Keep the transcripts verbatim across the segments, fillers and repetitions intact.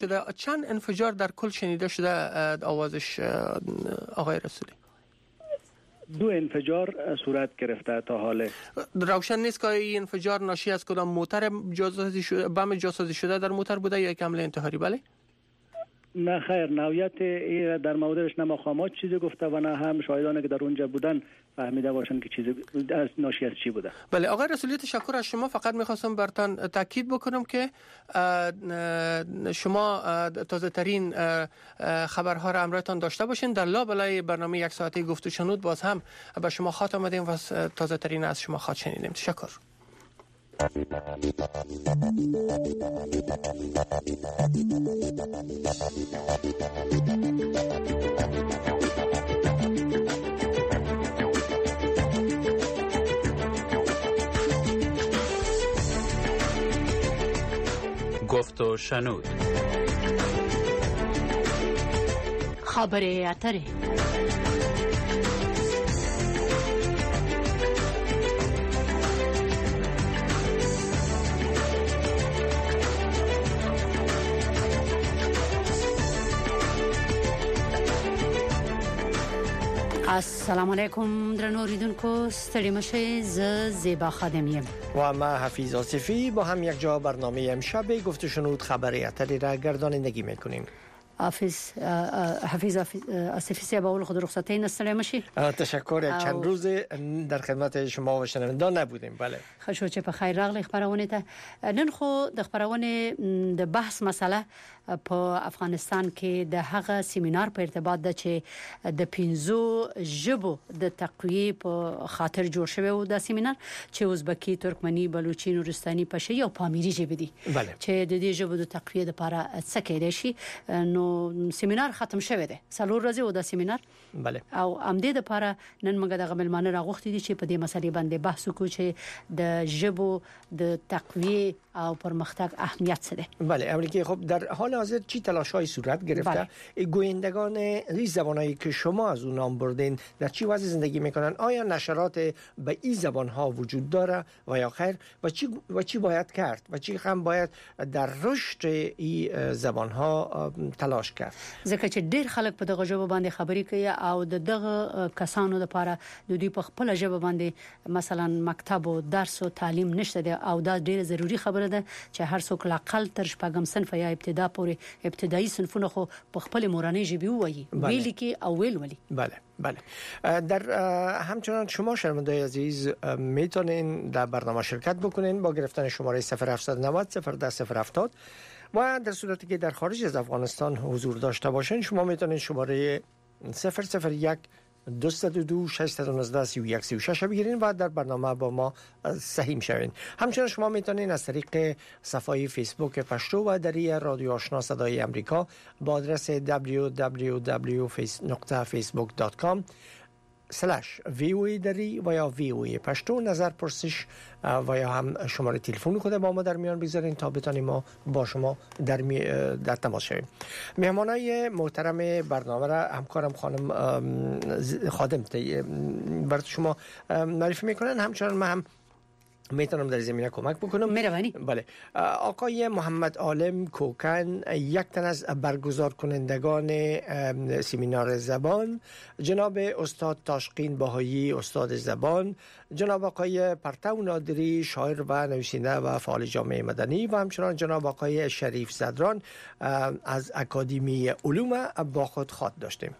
شده چند انفجار در کل شنیده شده آوازش آقای رسولی؟ دو انفجار صورت گرفته تا حال. روشن نیست که این انفجار ناشی از کدام موتر جاسازی شده، بم جاسازی شده در موتر بوده یا یک حمله انتحاری؟ بله. نه خیر، نوعیت در موردش نه مقامات چیزی گفته و نه هم شاهدانی که در اونجا بودن فهمیده باشن که چیزی از ناشی از چی بوده. بله آقای رسولی، تشکر از شما. فقط میخواستم برتان تاکید بکنم که شما تازه ترین خبرها را همراهتان داشته باشین. در لابلای برنامه یک ساعته گفت و شنود باز هم به شما خاط آمدیم و تازه ترین از شما خاط شنیدیم. تشکر. گفت و شنود. خبر اتره. السلام علیکم درنو اوریدونکو، ستړي مشه. ز زیبا خادمیم و ما حفیظ آصفی با هم یک جا برنامه امشب گفت و شنود خبر اتری را گردانندگی میکنیم. حافظ حفیظ آصفی سی با اول خود رخصتی نستړي مشي. تشکر. چند روز در خدمت شما و شنوندگان نبودیم. بله خوشو چې په خیر راغلی خبرونه ته. نن خو د خبرونه د بحث مسله په افغانستان کې د هغه سیمینار په ارتباط ده چې د پنځو ژبو د تقویه په خاطر جوړ شوی و. د سیمینار چې ازبکی، ترکمنی، بلوچی، نورستاني، پشي او پامیری ژبې دي چې د دې ژبو د تقویه لپاره څه کېدای شي. نو سیمینار ختم شوی دی، څلور ورځې و د سیمینار. بله. او امدې لپاره نن موږ د غملمانه راغوښتي دي چې په دې مسلې باندې بحث وکړو چې د ژبو د تقویه او پرمختګ اهمیت څه دی. بله امریکا خب در حال حاضر چی تلاش‌های صورت گرفته؟ بله. گویندگان این زبانایی که شما از اون نام بردین در چی وضع زندگی میکنن؟ آیا نشرات به این زبان‌ها وجود داره و یا خیر؟ و چی و چی باید کرد و چی هم باید در رشد این زبان‌ها تلاش کرد؟ ځکه چې ډېر خلک په دغه ژبه باندې خبرې کوي او د دغه کسانو لپاره د دوی په خپل ژبه باندې مثلا مکتب او درس او تعلیم نشته دی او دا ډېر ضروری خبره ده چې هر څوک لاقل تر شپږم صنف یا ابتدا پورې ابتدایي صنفونه خو په خپل مورنۍ ژبه وایي، ویل کی او ویل ولی. بله بله. در همچنان شما شنوندگان عزیز میتونین در برنامه شرکت بکنین با گرفتن شماره صفر هفت نه صفر صفر ده صفر هفتاد و در صورتی که در خارج از افغانستان حضور داشته باشین شما میتونین شماره صفر صفر یک دویست و دو ششصد و نوزده سی و یک سی و شش بگیرین و در برنامه با ما سهیم شوین. همچنین شما میتونین از طریق صفحه فیسبوک پشتو و دری رادیو آشنا صدای امریکا با آدرس دبلیو دبلیو دبلیو دات فیسبوک دات کام سلش وی او ای دری و یا وی او ای پشتو نظر پرسش و یا هم شماره تلفن خود با ما در میان بگذارین تا بتانیم ما با شما در می در تماس شویم. مهمانای محترم برنامه را همکارم خانم خادم برای شما معرفی میکنن. همچنان ما هم میتونم در زمینه کمک بکنم. مهربانی. بله. آقای محمد عالم کوکن یک تن از برگزار کنندگان سیمینار زبان، جناب استاد تاشقین باهایی استاد زبان، جناب آقای پرتو نادری شاعر و نویسنده و فعال جامعه مدنی و همچنان جناب آقای شریف زدران از اکادمی علوم با خود خاط داشتیم.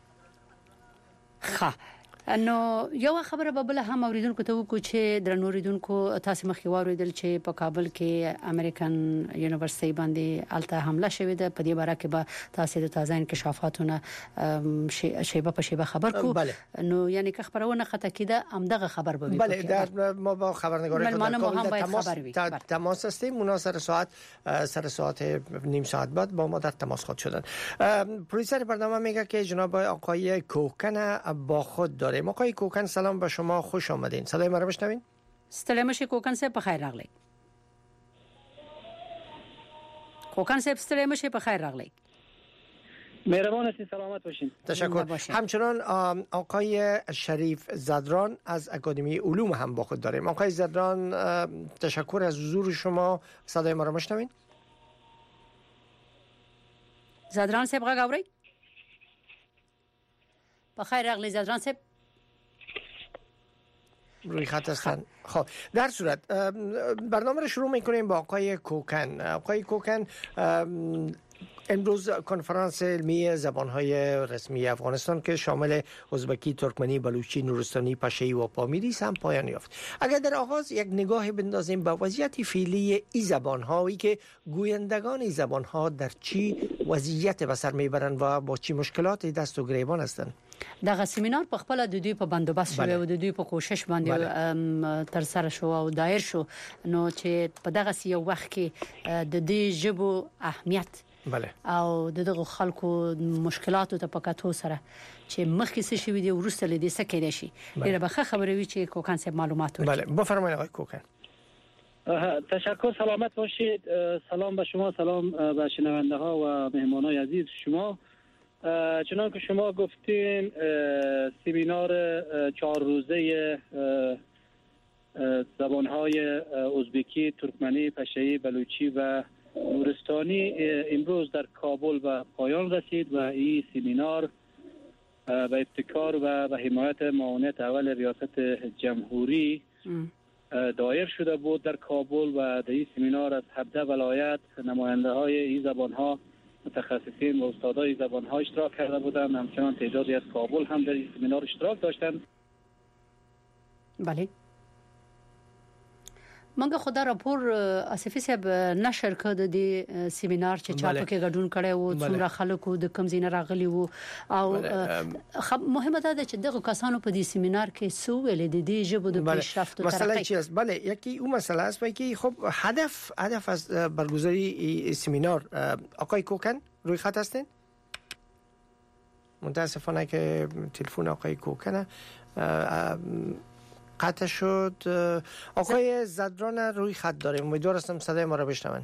خا نو یو خبره به بل هم اوریدونکو ته وکړو چې درنو اوریدونکو تاسو مخکې واوریدل چې په کابل کې امریکن یونیورسيټي باندې الته حمله شوې ده. په دې باره کې به تاسو د تازه انکشافاتونه شیبه په شیبه خبر کو. بله. نو یعنی که خبرونه خطا کیده امدغه خبر به بله در ما با خبرنگار خود در تماس در تماس هستیم. اونا سر ساعت سر ساعت نیم ساعت بعد با ما در تماس خود شدن. پرویسر برنامه میگه که جناب آقای کوکن با خود داریم. آقای کوکن سلام به شما، خوش آمدین. صدای ما رو بشنوین؟ ستړي مشه کوکن صاحب په خیر راغلی. کوکن صاحب ستړي مشه په خیر راغلی. مهربان هستین، سلامت باشین. تشکر. همچنان آقای شریف زدران از اکادمی علوم هم با خود داریم. آقای زدران تشکر از حضور شما. صدای ما رو بشنوین؟ زدران صاحب غږ اورئ؟ په خیر راغلی زدران صاحب. روی خط هستن. خب در صورت برنامه رو شروع میکنیم با آقای کوکن. آقای کوکن امروز کنفرانس علمی زبانهای رسمی افغانستان که شامل ازبکی، ترکمنی، بلوچی، نورستانی، پشه‌ای و پامیری است هم پایان یافت. اگر در آغاز یک نگاهی بندازیم به وضعیت فعلی این زبان‌هایی که گویندگان این زبان‌ها در چی وضعیت به سر میبرند و با چی مشکلاتی دست و گریبان هستند. دغه سیمینار په خپل د دوی په بندوبست شوی او د دوی په کوشش باندې تر سره شو او دایر شو، نو چې په دغه یو وخت کې د دې ژبو اهمیت بله او دغه خلکو مشکلاتو ته پکاتو سره چې مخکې څه شوی دی ورسته لیدي څه کېدای شي. ډیره به خبرې وي چې کوکان صاحب معلومات ورکړي. بله بفرمایید آقای کوکن. تشکر، سلامت باشید. سلام به شما، سلام به شنونده ها و مهمانای عزیز شما. چنانکه شما گفتین سمینار چهار روزه زبانهای ازبکی، ترکمنی، پشه‌ای، بلوچی و نورستانی امروز در کابل به پایان رسید و این سمینار به ابتکار و به حمایت معاونت اول ریاست جمهوری دایر شده بود در کابل و در این سمینار از هفده ولایت نماینده های این زبانها، متخصصین و استادای زبانها اشتراک کرده بودند. همچنان تعدادی از کابل هم در این سمینار اشتراک داشتند. بله. منګه خدا راپور اسفی صاحب نشر کړ د دې سیمینار چې چا په کې ګډون کړي وو، څومره خلکو د کم زینه راغلي وو او مهمه ده چې دغه کسانو په دې سیمینار کې سو ویل د دې ژبو د پیشرفت او ترقی مسئله چیه؟ بله یکی اون مسئله است که خب هدف هدف از برگزاری سیمینار. آقای کوکن روی خط هستین؟ متاسفانه که تلفن آقای کوکن قطع شد. آقای زدران روی خط داریم، امیدوار هستم صدای ما را بشنون.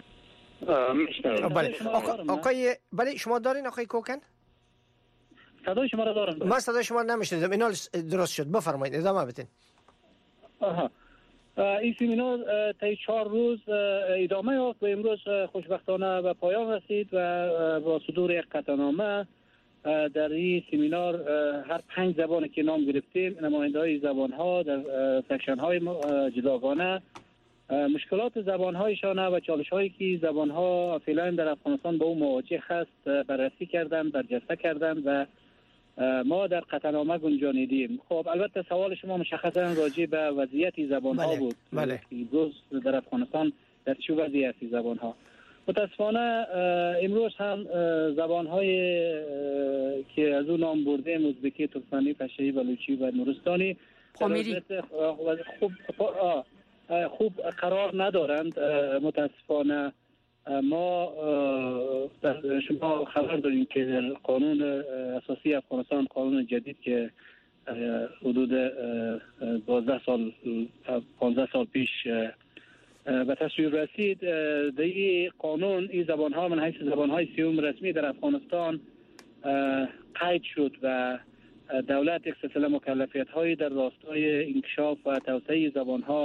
بله آقای بله شما دارین آقای کوکن؟ صدای شما را دارم. ما صدای شما نمیشنیدم. اینا درست شد، بفرمایید ادامه بدین. آها. این سمینار طی چهار روز ادامه یافت و امروز خوشبختانه به پایان رسید و با صدور یک قطعنامه در این سمینار هر پنج زبانی که نام گرفتیم نماینده‌های زبان‌ها در سکشن‌های جداگانه مشکلات زبان‌هایشان و چالش‌هایی که زبان‌ها فعلا در افغانستان با اون مواجه هست بررسی کردند، برجسته کردند و ما در قطعنامه گنجانیدیم. خب البته سوال شما مشخصا راجع به وضعیت زبان‌ها بله. بود. بله. روز در افغانستان در چه وضعیتی زبان‌ها؟ متاسفانه امروز هم زبان‌های که از اون نام بردیم ازبکی، ترکمنی، پشه‌ای، بلوچی و نورستانی خوب خوب قرار ندارند. متاسفانه ما شما خبر داریم که در قانون اساسی افغانستان، قانون جدید که حدود دوازده سال پانزده سال پیش به تصویب رسید، در این قانون این زبان‌ها من حیث زبان‌های سیوم رسمی در افغانستان قید شد و دولت یک سلسله مکلفیت‌هایی در راستای انکشاف و توسعه زبان‌ها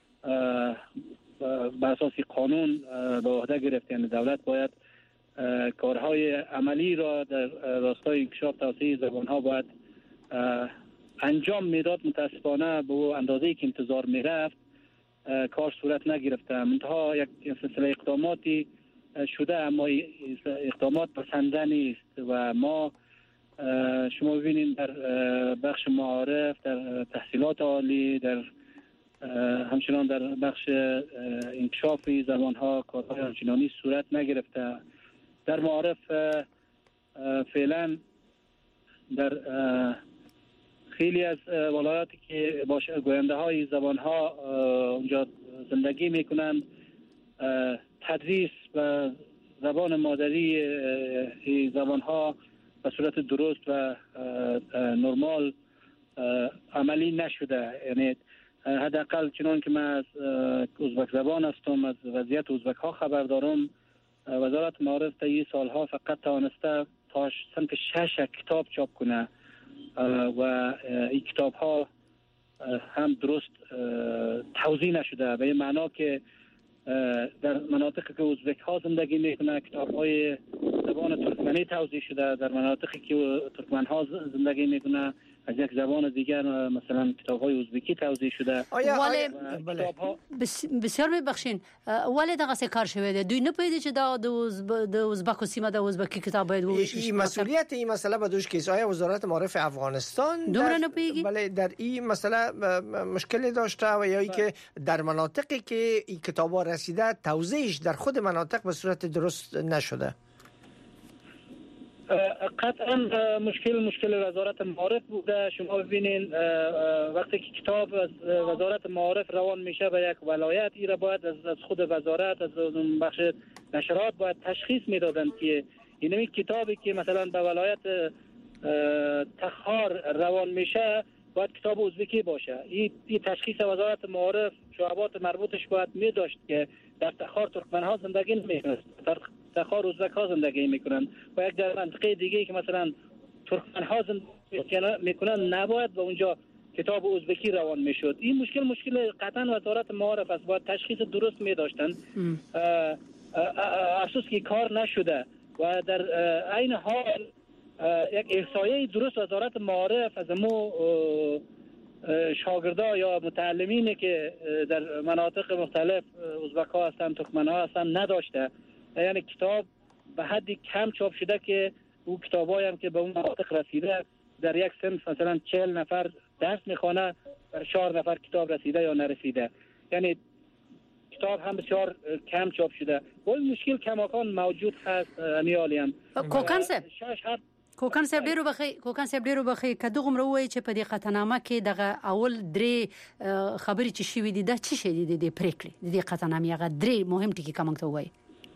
بر اساس قانون به عهده گرفت. یعنی دولت باید کارهای عملی را در راستای انکشاف توسعه زبان‌ها باید انجام میداد. متاسفانه به اندازه‌ای که انتظار میرفت کار صورت نگرفته. منتها یک سلسله اقداماتی شده اما اقدامات بسنده نیست و ما شما ببینید در بخش معارف، در تحصیلات عالی، در همچنان در بخش انکشاف زبان‌ها کارهای آنچنانی صورت نگرفته. در معارف فعلا در خیلی از ولایاتی که گوینده های زبان ها اونجا زندگی میکنند تدریس و زبان مادری زبان ها به صورت درست و نرمال عملی نشده. یعنی حداقل چنان که من از ازبک زبان هستم، از وضعیت ازبک ها خبر دارم، وزارت معارف تا این سالها فقط توانسته تا صنف شش کتاب چاپ کنه و این کتاب ها هم درست توزیع نشده، به این معنا که در مناطقی که ازبک ها زندگی میکنه کتاب های زبان ترکمنی توزیع شده. در مناطقی که ترکمن ها زندگی میکنه از یک زبان دیگر مثلا کتاب های ازبکی توزیع شده. آیا ولی بسیار میبخشین ولی دغه څه کار شوی دی دوی نه پوهیږي چې دا د ازبکو سیمه د ازبکی کتاب باید وویشل شي. مسئولیت این مسئله به دوش کیسه های وزارت معارف افغانستان دومره نه پوهیږي. بله در این مسئله مشکلی داشته و یا ای که در مناطقی که این کتابا رسیده توزیعش در خود مناطق به صورت درست نشده. قطعا مشکل مشکل وزارت معارف بوده. شما ببینین وقتی که کتاب از وزارت معارف روان میشه به یک ولایت، این را باید از خود وزارت از بخش نشرات باید تشخیص میدادن که این کتابی که مثلا به ولایت تخار روان میشه باید کتاب ازبکی باشه. این تشخیص وزارت معارف شعبات مربوطش باید میداشت که در تخار ترکمن ها زندگی نمیکنند، در تخار ازبک ها زندگی میکنند و یک در منطقه دیگه که مثلا ترکمن ها زندگی میکنند نباید به اونجا کتاب ازبکی روان میشد. این مشکل مشکل قطعا وزارت معارف است، باید تشخیص درست میداشتن. افسوس که کار نشده و در عین حال یک احصایه درست وزارت معارف از مو شاگردا یا متعلمینی که در مناطق مختلف ازبک ها هستن ترکمن ها هستن نداشته. یعنی کتاب به حدی کم چاپ شده که او کتابایی هم که به اون مناطق رسیده در یک صنف مثلا چهل نفر درس میخوانه در چهار نفر کتاب رسیده یا نرسیده. یعنی کتاب هم بسیار کم چاپ شده و این مشکل کماکان موجود هست. امیالیم کوکان صاحب کوکان صاحب ډیرو بخي کوکان صاحب ډیرو بخي کدو غمره وای چې په دې قطعنامه کې دغه اول درې خبرې چې شوې دي د چی شي دي د پریکړې د دې قطعنامه هغه درې مهم ټکي کوم ته وای.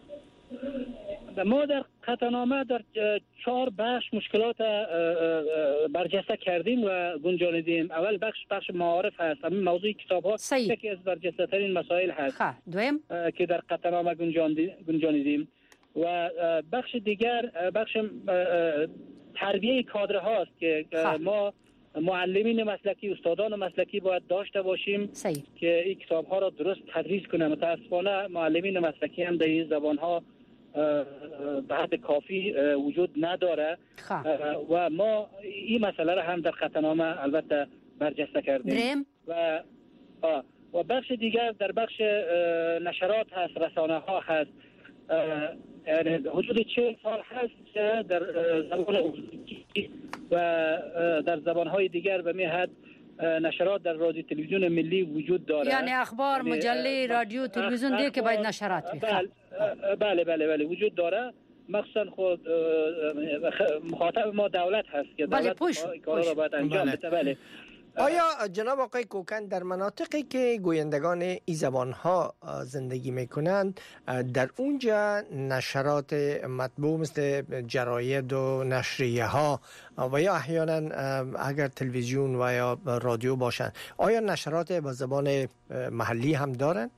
ما در قطعنامه در چهار بخش مشکلات برجسته کردیم و گنجانیدیم. اول بخش بخش معارف هست. همین موضوع کتاب ها یکی از برجسته ترین مسائل هست دویم که در قطعنامه گنجانیدیم و بخش دیگر بخش تربیه کادر هاست که خب. ما معلمین مسلکی استادان مسلکی باید داشته باشیم صحیح. که این کتاب ها را درست تدریس کنه. متاسفانه معلمین مسلکی هم در این زبان ها به حد کافی وجود نداره خب. و ما این مسئله را هم در قطعنامه البته برجسته کردیم درم. و و بخش دیگر در بخش نشرات هست، رسانه ها هست. یعنی حدود چهل سال هست در زبان ازبکی و در زبانهای دیگر به میحد نشرات در رادیو تلویزیون ملی وجود داره. یعنی اخبار مجله رادیو تلویزیون دیگه که باید نشرات بشه. بله بله بله وجود داره. مخصوصا خود مخاطب ما دولت هست که دولت کارا را باید انجام بده. بله. آیا جناب آقای کوکن در مناطقی که گویندگان این زبان‌ها زندگی می‌کنند در اونجا نشرات مطبوع مثل جراید و نشریه‌ها و یا احیانا اگر تلویزیون و یا رادیو باشند آیا نشرات با زبان محلی هم دارند؟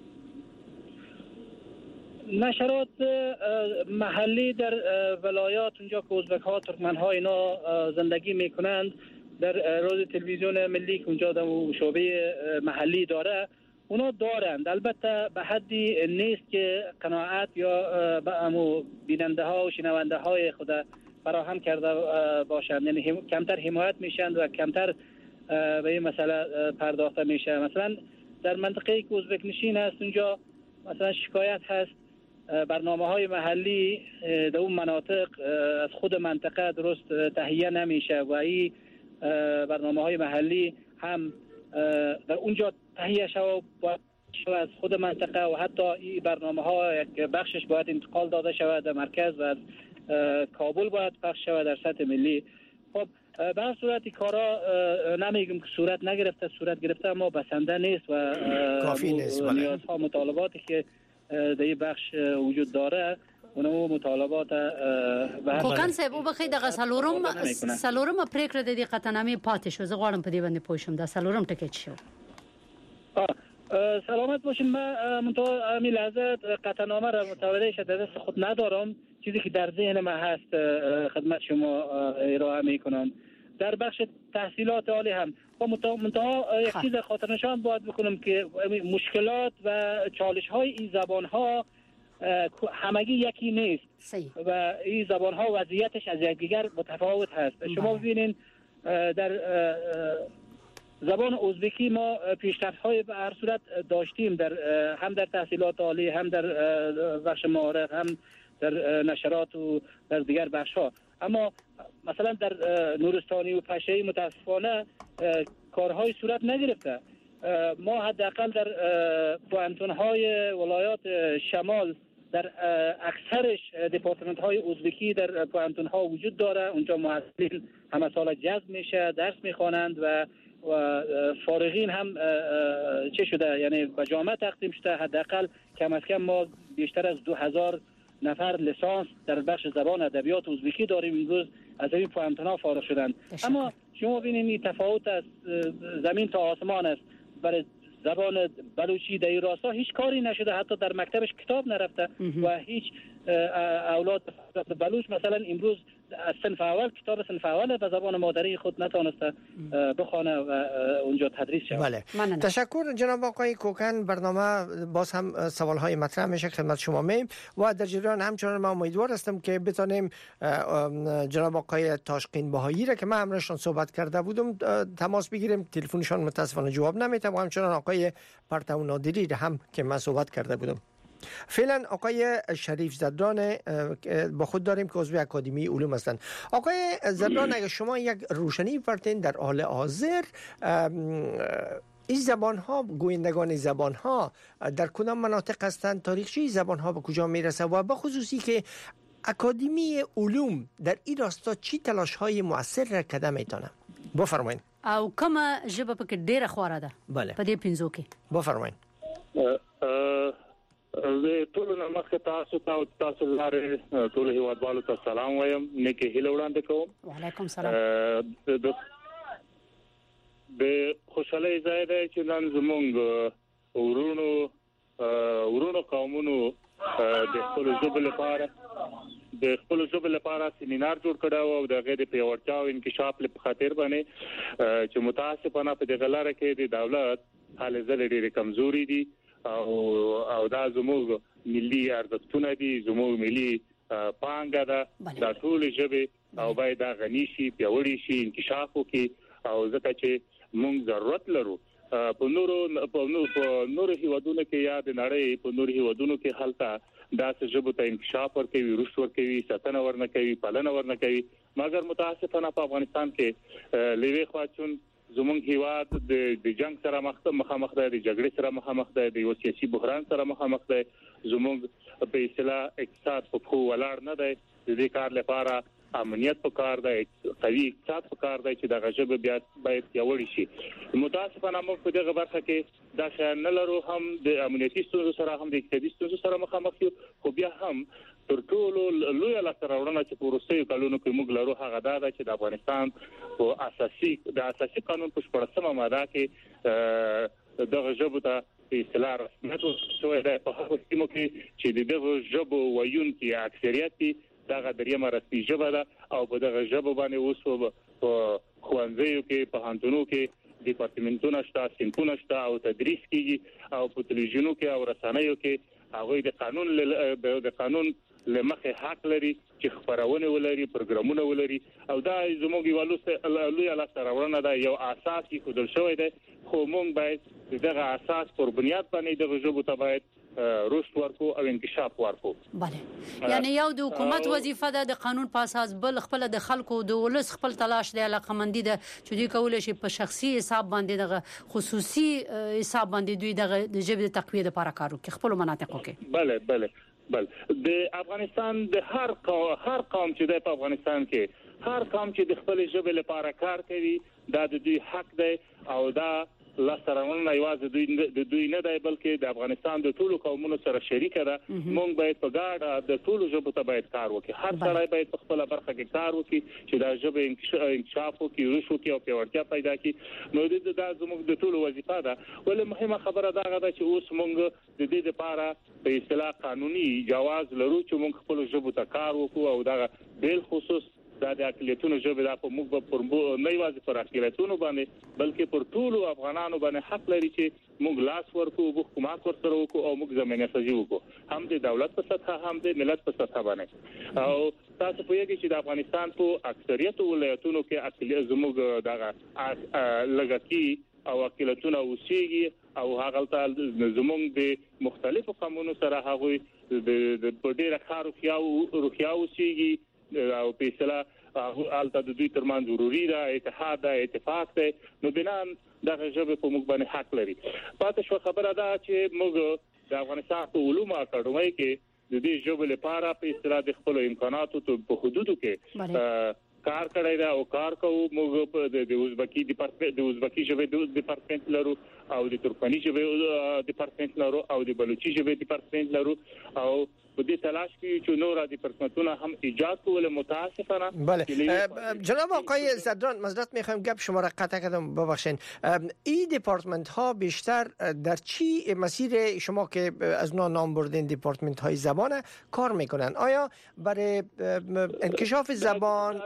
نشرات محلی در ولایات اونجا که ازبک‌ها ترکمن‌ها اینا زندگی می‌کنند در رادیو تلویزیون ملی که اونجا در شعبه محلی داره اونا دارند. البته به حدی نیست که قناعت یا به امو بیننده ها و شنونده های خود فراهم کرده باشند. یعنی کمتر حمایت میشند و کمتر به این مسئله پرداخته میشه. مثلا در منطقه‌ای که ازبک نشین هست اونجا مثلا شکایت هست برنامه های محلی در اون مناطق از خود منطقه درست تهیه نمیشه و این برنامه های محلی هم در اونجا تهیه شود باید از خود منطقه و حتی این برنامه ها یک بخشش باید انتقال داده شود در مرکز و از کابل باید پخش شود در سطح ملی. خب به هر صورت کارا نمیگم که صورت نگرفته، صورت گرفته اما بسنده نیست و کافی نیست. نیازها مطالباتی که در این بخش وجود داره اونو مطالبات کوکان صاحب وبخې د غسلورم سلورم پریکړه د دې قطعنامې پاتې شو. زه غواړم په دې باندې پوه شم دا سلورم ټکی شو. سلامت باشین. من منتها همین لحظه قطعنامه را متوجه شده دست خود ندارم. چیزی که در ذهن من هست خدمت شما ارائه میکنم. در بخش تحصیلات عالی هم منتها یک چیز خاطر نشان باید بکنم که مشکلات و چالش های این زبان ها همگی یکی نیست صحیح. و این زبان ها وضعیتش از یکدیگر متفاوت هست. شما ببینین در زبان ازبکی ما پیشرفت های به هر صورت داشتیم، در هم در تحصیلات عالی، هم در بخش معارف، هم در نشرات و در دیگر بخش ها. اما مثلا در نورستانی و پشه‌ای متاسفانه کارهای صورت نگرفته. ما حداقل در پوانتون های ولایات شمال در اکثرش دپارتمنت های ازبکی در پوانتون ها وجود داره. اونجا محصلین همه سال جذب میشه، درس میخوانند و و فارغین هم چه شده، یعنی به جامعه تقسیم شده. حداقل کم از کم ما بیشتر از دو هزار نفر لیسانس در بخش زبان ادبیات ازبکی داریم امروز از این پوانتون ها فارغ شدند. اما شما ببینید این تفاوت از زمین تا آسمان است. برای زبان بلوچی در این راستا هیچ کاری نشده، حتی در مکتبش کتاب نرفته و هیچ اولاد بلوچ مثلا امروز از صنف اول کتاب صنف اول به زبان مادری خود نتونسته بخونه و اونجا تدریس شود. بله. تشکر جناب آقای کوکن. برنامه باز هم سوال‌های مطرح میشه خدمت شما میم و در جریان همچنان ما امیدوار هستم که بتونیم جناب آقای تاشقین بهایی را که من همراهشان صحبت کرده بودم تماس بگیریم. تلفنشان متاسفانه جواب نمیده و همچنان آقای پرتو نادری را هم که من صحبت کرده بودم. فعلا آقای شریف زدران با خود داریم که عضو اکادمی علوم هستند. آقای زدران اگر شما یک روشنی فرتین در حال حاضر این زبان ها، گویندگان زبان ها در کدام مناطق هستند، تاریخچه زبان ها به کجا میرسه و به خصوصی که اکادمی علوم در این راستا چی تلاش های مؤثر را کرده میتونه؟ بفرمایید. او کومه ژبه پکې ډیره خواره ده په دې پنځو کې؟ بفرمایید. زه ټول نمخ تاسو ته تاسو لاره ټول هیوادوالو ته سلام وایم، نیکه هیله وړاندې کوم. وعلیکم سلام. د خوشحالۍ ځای دی چې نن زمونږ ورونو ورونو قومونو د خپل ژبې لپاره د خپل ژبې لپاره سیمینار جوړ کړو او د غیر پیاوړتیا او انکشاف لپاره خاطر باندې چې متاسفانه په دغه لاره کې د دولت حالې ځلې ډېرې کمزوري دي او او دا زموږ ملي ارزښتونه دي، زموږ ملي پانګه ده. دا ټول ژبې او باید دا غني شي، پیاوړي شي، انکشاف وکړي او ځکه چې موږ ضرورت لرو په نورو په نورو هیوادونو کې یا د نړۍ په نورو هیوادونو کې حالت دا چې ژبه ته انکشاف ورکوي، رشد ورکوي، ساتنه ورنکوي، پالنه ورنکوي، مګر متاسفانه په افغانستان کې لوی خواچون زمونږ هیواد د جنگ سره مخامخ دی، د جګړې سره مخامخ دی، د یو سیاسي بحران سره مخامخ دی. زمونږ په اصطلاح اقتصاد په خو ولاړ نه دی. د دې کار لپاره امنیت په کار دی، قوي اقتصاد په کار دی چې د غژب بیا باید پیاوړی شي. متاسفانه موږ په دغه برخه کې دا شان نه لرو، هم د امنیتي ستونزو سره هم د اقتصادي ستونزو سره مخامخ یو. خو بیا هم تر ټولو لوی لاسته راوړنه چې په وروستیو کلونو کې موږ لرو هغه دا ده چې د افغانستان په اساسي د اساسي قانون په شپږمه ماده کې دغه ژبه ته په اصطلاح رسمیت ورکړل دی. په هغه سیمو کې چې دغه ژبه وایونکي اکثریت دغه دریمه رسمي ژبه ده او په دغه ژبه باندې اوس په ښوونځیو کې، په پوهنتونونو کې ډیپارټمنټونه شته، صنفونه شته او تدریس کیږي او په تلویزیونونو کې او رسنیو کې هغه د قانون د قانون لمخې حق لري چې خبرونه ولري، پروګرامونه ولري او دا زموږ یو لوی لاسته راوړنه ده، یو اساس یې خودل شوی دی. خو موږ باید دغه اساس پر بنیاد باندې دغه ژبه ته باید رشد ورکو او انکشاف ورکو. بله، یعنی یو د حکومت وظیفه ده د قانون په اساس، بل خپل د خلکو د ولس خپل تلاش دی، علاقمندي ده چې دوی کولای شي په شخصي حساب باندې دغه خصوصي حساب باندې دوی دغه د ژبې د تقویه لپاره کار وکړي خپل مناطقو کې. بله بله بله د افغانستان د هر قوم هر قوم چې د افغانستان کې هر قوم چې د خپل ژبې لپاره کار کوي دا د دوی حق دی او دا لاسته راوړنه یوازې دوی د دوی نه دی بلکې د افغانستان د ټولو قومونو سره شریکه ده. موږ باید په ګډه د ټولو ژبو ته باید کار وکړو. هر سړی باید په خپل برخه کې کار وکړي چې دا ژبه انکشاف وکړي، رشد وکړي او پیاوړتیا پیدا کړي. نو دا زموږ د ټولو وظیفه ده. ولې مهمه خبره دا ده چې اوس موږ د دې لپاره په اصطلاح قانوني جواز لرو چې موږ خپل ژبو ته کار وکړو او دا بل خصوص دا د اقلیتونو ژبه د په موږ پر نه یوازې پر اقلیتونو باندې بلکې پر ټولو افغانانو باندې حق لري چې موږ لاس ورکو او حکومت ورسره وکړو او موږ زمينه سازي وکړو هم د دولت په سطح هم د ملت په سطح باندې او تاسو په یوه کې چې د افغانستان په اکثریت ولایتونو کې اقلیت زموږ دغه لږکی او اقلیتونه اوسېږي او هغه ته زموږ د مختلفو قومونو سره هغه د ډېر خارو خیاو روخیاو اوسېږي او په اصطلاح هغه د دوی ترمن ضروري ده اتحاد ده اتفاق ده نو بنان دغه ژبه په موږ باندې حق لري پاتې شو خبره ده چې موږ د افغانستان په علومو اکاډمۍ کې د دې ژبې لپاره په اصطلاح د خپل امکاناتو په حدودو کې کار کړی دا او کار کوو موږ په د ازبکی ډپارټمنټ د ازبکی ژبې د ډپارټمنټ لرو او د ترکمني ژبې ډپارټمنټ لرو او د بلوچي ژبې ډپارټمنټ لرو او په دې تلاش کې چې نور ډپارټمنټونه هم ایجاد کول متاسفانه بله جناب آقای زدران معذرت میخوایم گپ شما را قطع کردم ببخشید این دپارتمنت ها بیشتر در چی مسیر شما که از اونها نام بردین دپارتمنت های زبان کار میکنن آیا برای انکشاف زبان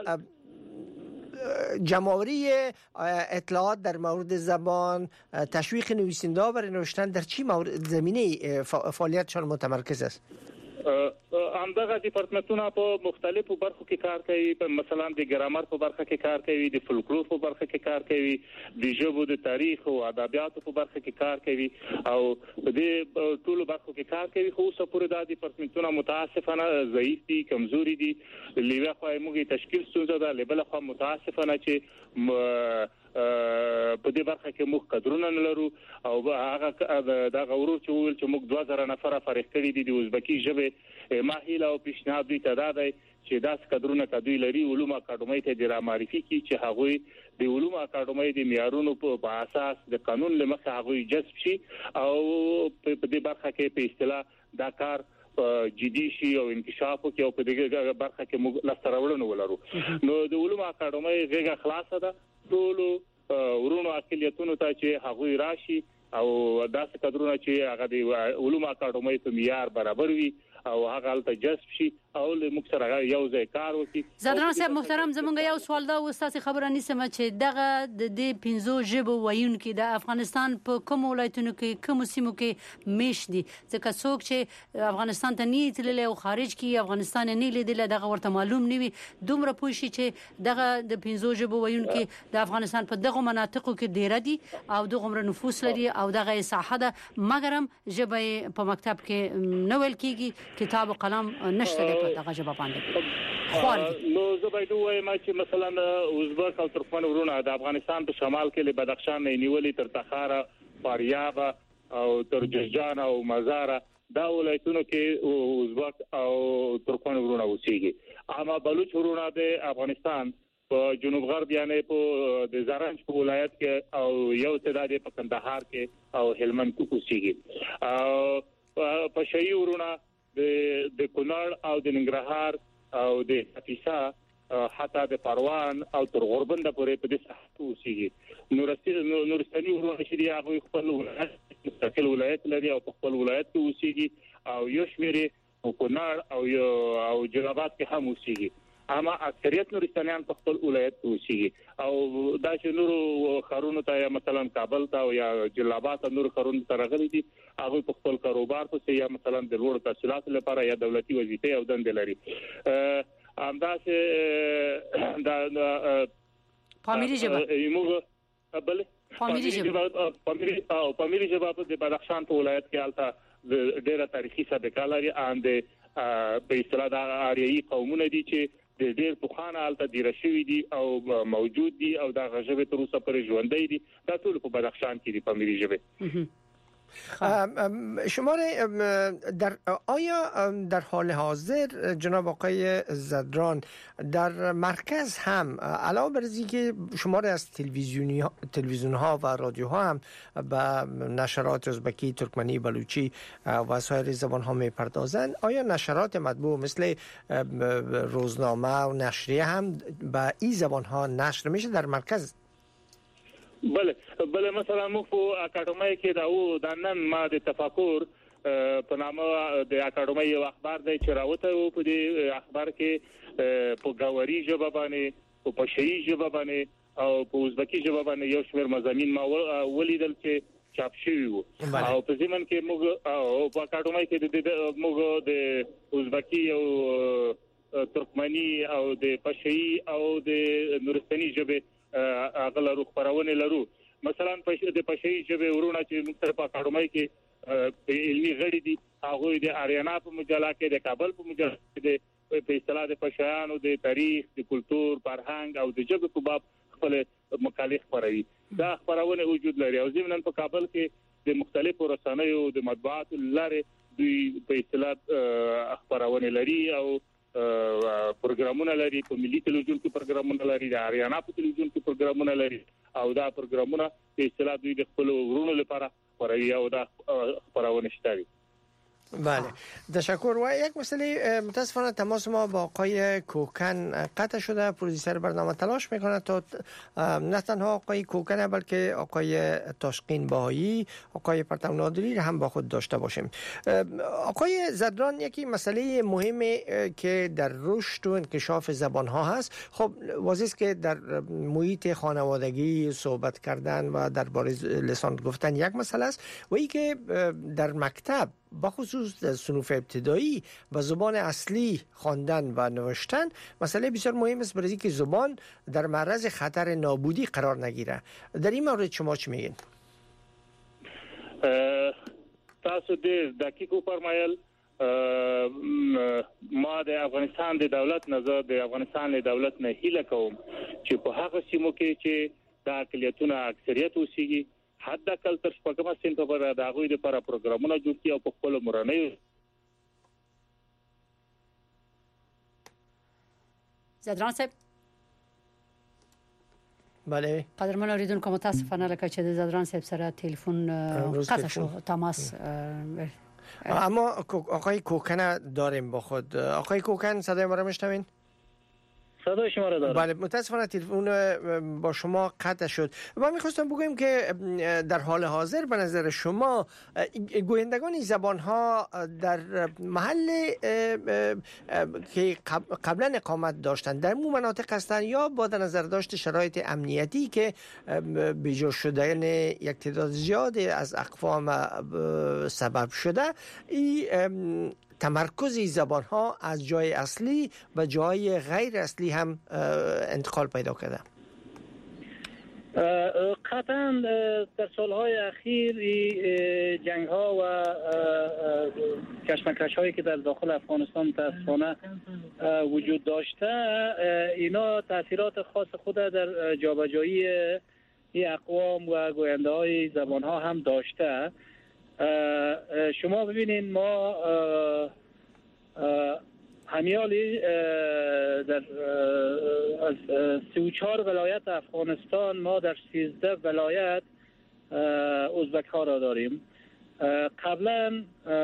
جمع‌آوری اطلاعات در مورد زبان تشویق نویسنده ها برای نوشتن در چی زمینه فعالیتشان متمرکز است همدغه ډپارټمنټونه په مختلفو برخو کې کار کوي مثلا د ګرامر په برخه کې کار کوي د فولکلور په برخه کې کار کوي د ژبو د تاریخ او ادبیاتو په برخه کې کار کوي او د ټولو برخو کې کار کوي خو اوسه پورې د ډپارټمنټونه متاسفانه ضعیف دي کمزوري دي لیوه خو موږ تشکیل ستونزه ده لیبل خو متاسفانه چې په دې برخه کې موږ قدرونه لرو او هغه د غورو چې ویل چې موږ دوه زره نفر فارغ کړي دي د ازبکی ژبه ماهیله او پیشنهاد دي تعداد چې داس قدرونه کدوې لري علوم اکاډمۍ ته د معرفي کی چې هغه د علوم اکاډمۍ د معیارونو په اساس د قانون لمخه هغه جذب شي او په دې برخه کې په اصطلاح دا کار جدي شي او انکشاف وکړي او په دې برخه کې موږ لستراوړنه ولرو نو د علوم اکاډمۍ غږه خلاصه ده ټول ورونو اقلیتونو ته چې هغه راشي او داسې قدرونه چې هغه د علوم اکاډمۍ په معیار برابر وي او هغه ته جذب شي او له موږ سره یو ځای کار وکړي زدران صاحب محترم زمونږ یو سوال دا وستاسو خبره نیسم چې دغه د دې پنځو ژبو وایونکي د افغانستان په کوم ولایتونو کې کوم سیمو کې میش دي ځکه څوک چې افغانستان ته نه تللی او خارج کې افغانستان نه لیدل دغه ورته معلوم نه وي دومره پوه شي چې دغه د پنځو ژبو وایونکي د افغانستان په دغه مناطقو کې ډیر دي او دغه نفوس لري او دغه ساحه ده مګرم ژبه په مکتب کې نه ویل کیږي کتاب او قلم نشته په دغه ژبه باندې خو نو زه باید وایم چې مثلا ازبک او ترکمن ورونه د افغانستان په شمال کې له بدخشان نه نیولې تر تخاره فاریاب او تر جرجان او مزار دا ولایتونو کې ازبک او ترکمن ورونه اوسېږي اما بلوچ ورونه د افغانستان په جنوب غرب یعنی په د زرنج په ولایت کې او یو تعداد په کندهار کې او هلمند کې اوسېږي او په شهي ورونه د د کونړ او د ننګرهار او د کاپیسا حتی د پروان او تر غوربند پورې په دې ساحه اوسېږي نورستاني نورستاني ورونه چې دی هغه خپل ولایت مستقل ولایت لري او خپل ولایت کې اوسېږي او یو شمېر په کونړ او او جلالاباد کې هم اوسېږي اما اکثریت نورستانیان په خپل ولایت کې اوسېږي او دا چې نور خارونو ته مثلا کابل ته یا جلالاباد ته نور خارونو ته راغلي دي هغه په خپل کاروبار په یا مثلا د لوړ تحصیلاتو لپاره یا دولتي وظیفه او دندې لري همداسې دا پامیری ژبه موږ بل پامیری ژبه پامیری او پامیری ژبه په بدخشان په ولایت کې البته ډېره تاریخي سابقه لري اند په اصطلاح د آریایي قومونه دي چې د ډېر پخوانه الته د رشوي دي او موجود دي او د غژبه تر اوسه پورې ژوندۍ دي دا ټول په بدخشان کې دي پامیری ژبه شما در آیا در حال حاضر جناب آقای زدران در مرکز هم علاوه بر اینکه شما را از تلویزیونی تلویزیون ها و رادیوها هم به نشرات ازبکی، ترکمنی، بلوچی و سایر زبان ها میپردازند آیا نشرات مطبوع مثل روزنامه و نشریه هم به این زبان ها نشر میشه در مرکز؟ بله بله مثلا موږ په اکاډمۍ کې دا و د نن ما د تفکر په نامه د اکاډمۍ یو اخبار دی چې راوته و په دې اخبار کې په گاوري ژبه باندې په پښتني ژبه باندې او په ازبکی ژبه باندې یو شمېر مضامین ما ولیدل چې چاپ شوی وو او په ځمن کې موږ او په اکاډمۍ کې د موږ د ازبکی او ترکمنی او د پښتني او د نورستاني ژبه اغلب خبرونه لرو مثلا په د پښتني ژبه ورونه چې موږ په اکاډمۍ کې په علمي غړي دي هغه د اریانا په مجله کې د کابل په مجله کې د په اصطلاح د پښتنو د تاریخ د کلچر فرهنګ او د ژبې په باب خپل مقالې خبروي دا خبرونه وجود لري او ځینې په کابل کې د مختلفو رسنیو د مطبوعاتو لارې دوی په اصطلاح خبرونه لري او پروګرامونه لري په ملي ټلویزیون کې پروګرامونه لري د اریانا په ټلویزیون کې پروګرامونه لري او دا پروګرامونه په اصطلاح دوی د خپل ورونو لپاره خبروي او دا خبرونه شته. بله تشکر. و یک مسئله متاسفانه تماس ما با آقای کوکن قطع شده. پرودیسر برنامه تلاش میکنه تا نه تنها آقای کوکن بلکه آقای تاشقین باهایی، آقای پرتو نادری هم با خود داشته باشیم. آقای زدران یکی مسئله مهمی که در رشد و انکشاف زبان ها هست، خب واضح است که در محیط خانوادگی صحبت کردن و درباره لسان گفتن یک مسئله است و ای که در مکتب بخصوص در صنوف ابتدایی و زبان اصلی خواندن و نوشتن مسئله بسیار مهم است برای اینکه زبان در معرض خطر نابودی قرار نگیره. در این مورد شما چی میگین؟ تاسو دې دقیق فرمایل ما د افغانستان د دولت نظر د افغانستان د دولت نه هیله کوم چې په هغه سیمو کې چې د اقلیتونو اکثریت اوسېږي حد اقل تر شپږم صنف پر د هغوی لپاره پروګرامونه جوړ کړي او په خپل مورنۍ زدران صاحب. بله قدرمن اوریدونکو متاسفانه لکه چې د زدران صاحب سره تلیفن قطع شو تماس. اما آقای کوکن داریم با خود. آقای کوکن صدای ما رو میشنوین؟ صدای شما را دارم. بله متاسفانه تلفن با شما قطع شد. ما میخواستم بگویم که در حال حاضر به نظر شما گویندگان زبان ها در محل که قبلا اقامت داشتن در مو مناطق هستند یا با در نظر داشت شرایط امنیتی که بیجا شدن یک تعداد زیاد از اقوام سبب شده، این تمرکز زبان ها از جای اصلی و جای غیر اصلی هم انتقال پیدا کرده؟ قطعا در سالهای اخیر جنگ ها و کشمکش هایی که در داخل افغانستان متاسفانه وجود داشته اینا تاثیرات خاص خود در جابجایی این اقوام و گوینده های زبان ها هم داشته. شما ببینید ما همیالی در از سی و چهار ولایت افغانستان ما در سیزده ولایت ازبک ها را داریم. قبلا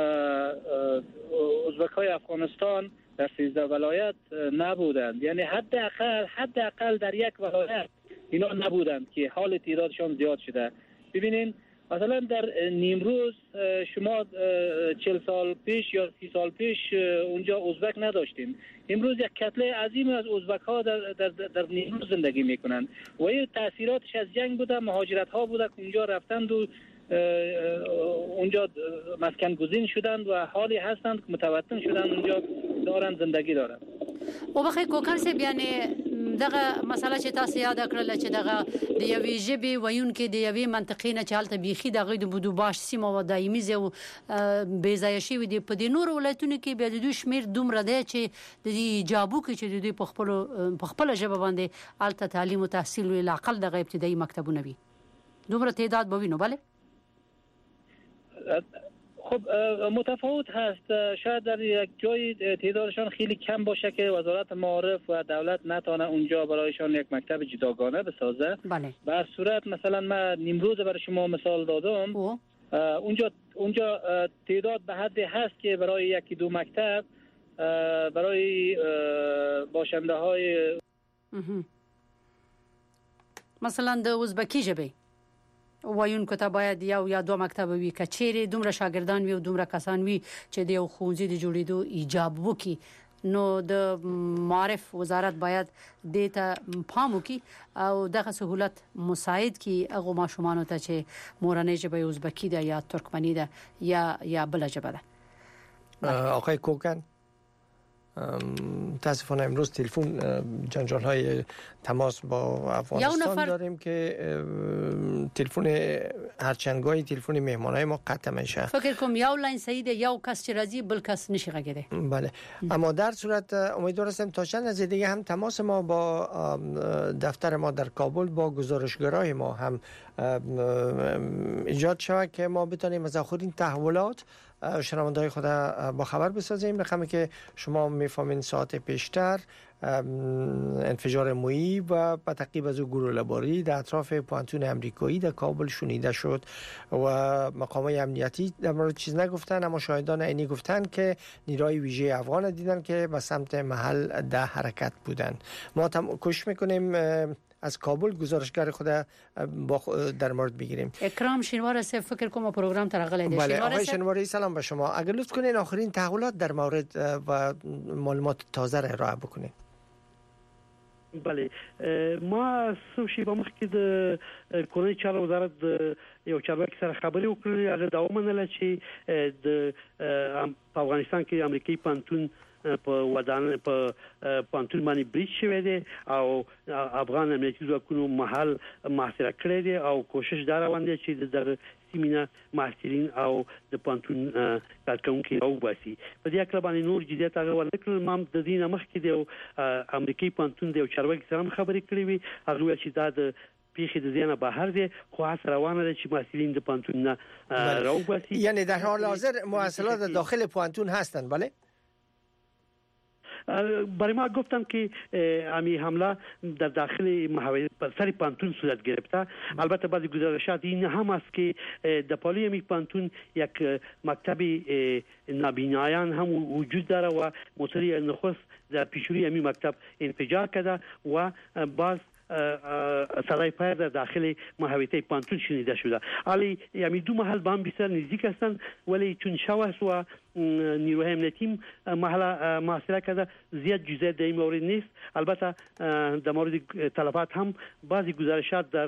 ازبک های افغانستان در سیزده ولایت نبودند، یعنی حداقل حداقل در یک ولایت اینا نبودند که حال تعدادشان زیاد شده. ببینین مثلا در نیمروز شما چهل سال پیش یا سی سال پیش اونجا ازبک نداشتیم. امروز یک کتله عظیم از ازبک ها در, در, در نیمروز زندگی میکنند و این تاثیراتش از جنگ بوده، مهاجرت ها بوده که اونجا رفتند و اونجا مسکن گزین شدند و حالی هستند که متوطن شدند اونجا دارن زندگی دارن. او بخیر کوکن سه بیانې دغه مسله چې تاسو یاد کړل چې دغه د یوې ژبې ویونکي د یوې منطقې نه چالت بيخي دغه د بودوباش سیمه و دایمي زو بې ځای شي د په د نور ولایتونو کې به د دوی شمیر دومره دی چې د دې جابو کې چې د دوی په خپل په خپل ژبه باندې الته تعلیم او تحصیل او اقل دغه ابتدایي مکتبونه وي دومره تعداد به وینو. بله خب متفاوت هست. شاید در یک جای تعدادشان خیلی کم باشه که وزارت معارف و دولت نتونه اونجا برایشان یک مکتب جداگانه بسازه. بله. به صورت مثلا من نیمروز برای شما مثال دادم. او. اونجا اونجا تعداد به حدی هست که برای یکی دو مکتب برای باشنده های مثلا د ازبکی ژبه وایونکو ته باید یو یا دو مکتب وي که چیرې دومره شاګردان وي او دومره کسان وي چې د یو ښوونځي د جوړېدو ایجاب وکړي نو د معرف وزارت باید دې ته پام وکړي او دغه سهولت مساعد کړي هغو ماشومانو ته چې مورنۍ ژبه یې ازبکي ده یا ترکمني ده یا یا بله ژبه ده. آقای کوکن متاسفانه امروز تلفن جنجال های تماس با افغانستان داریم که تلفن هرچنگای تلفن مهمانای ما قطع میشه. فکر کنم یو لاین سعید یو کس چې راځي بل کس نشي غږیده. بله اما در صورت امیدوار هستم تا چند از دیگه هم تماس ما با دفتر ما در کابل با گزارشگرای ما هم ایجاد شود که ما بتونیم از آخرین تحولات شنونده‌های خود با خبر بسازیم. رقمی که شما میفهمین ساعت پیشتر انفجار مویی و به تعقیب از او گلوله‌باری در اطراف پانتون امریکایی در کابل شنیده شد و مقامات امنیتی در مورد چیز نگفتن اما شاهدان عینی گفتن که نیروهای ویژه افغان دیدن که به سمت محل در حرکت بودن. ما هم کوشش میکنیم از کابل گزارشگر خود با در مورد بگیریم. اکرام شینوار است فکر کنم پروگرام ترقل ده. بله آقای شینواری سلام به شما. اگر لطف کنین آخرین تحولات در مورد و معلومات تازه را ارائه بکنین. بله ما سوشي په مخ کې د کورنۍ چارو وزارت یو چارواکي سره خبرې وکړې هغه دا ومنله چې د افغانستان کې امریکایي پانتون په ودان په پانتون باندې بریج شوی دی او افغان امنیتي ځواکونو محل محاصره کړی دی او کوشش دا روان دی چې د سیمینه محصلین او د پانتون کارکونکو او باسي په دې اړه باندې نور جديات هغه ورنکړل. ما د دې نه مخکې د امریکایي پانتون د یو چارواکي سره خبرې کړې وي هغه چې دا د پیښې د ځینې بهر دی خو هڅه روانه ده چې محصلین د پانتون نه راوباسي. یعنی در حال حاضر مواصلات داخل پانتون هستند؟ بله برای ما گفتن که امی حمله در داخل محوطه سر پانتون صورت گرفته. البته بعضی گزارشات این هم است که در پالی امی پانتون یک مکتب نابینایان هم وجود داره و موتوری نخست در پیشروی امی مکتب انفجار کرده و باز صدای پای در داخل محوطه پانتون شنیده شده. ولی یعنی دو محل با هم بسیار نزدیک هستند ولی چون شواهد و نیروهای امنیتی محل محاصره کرده زیاد جزئیات در این مورد نیست. البته در مورد تلفات هم بعضی گزارشات در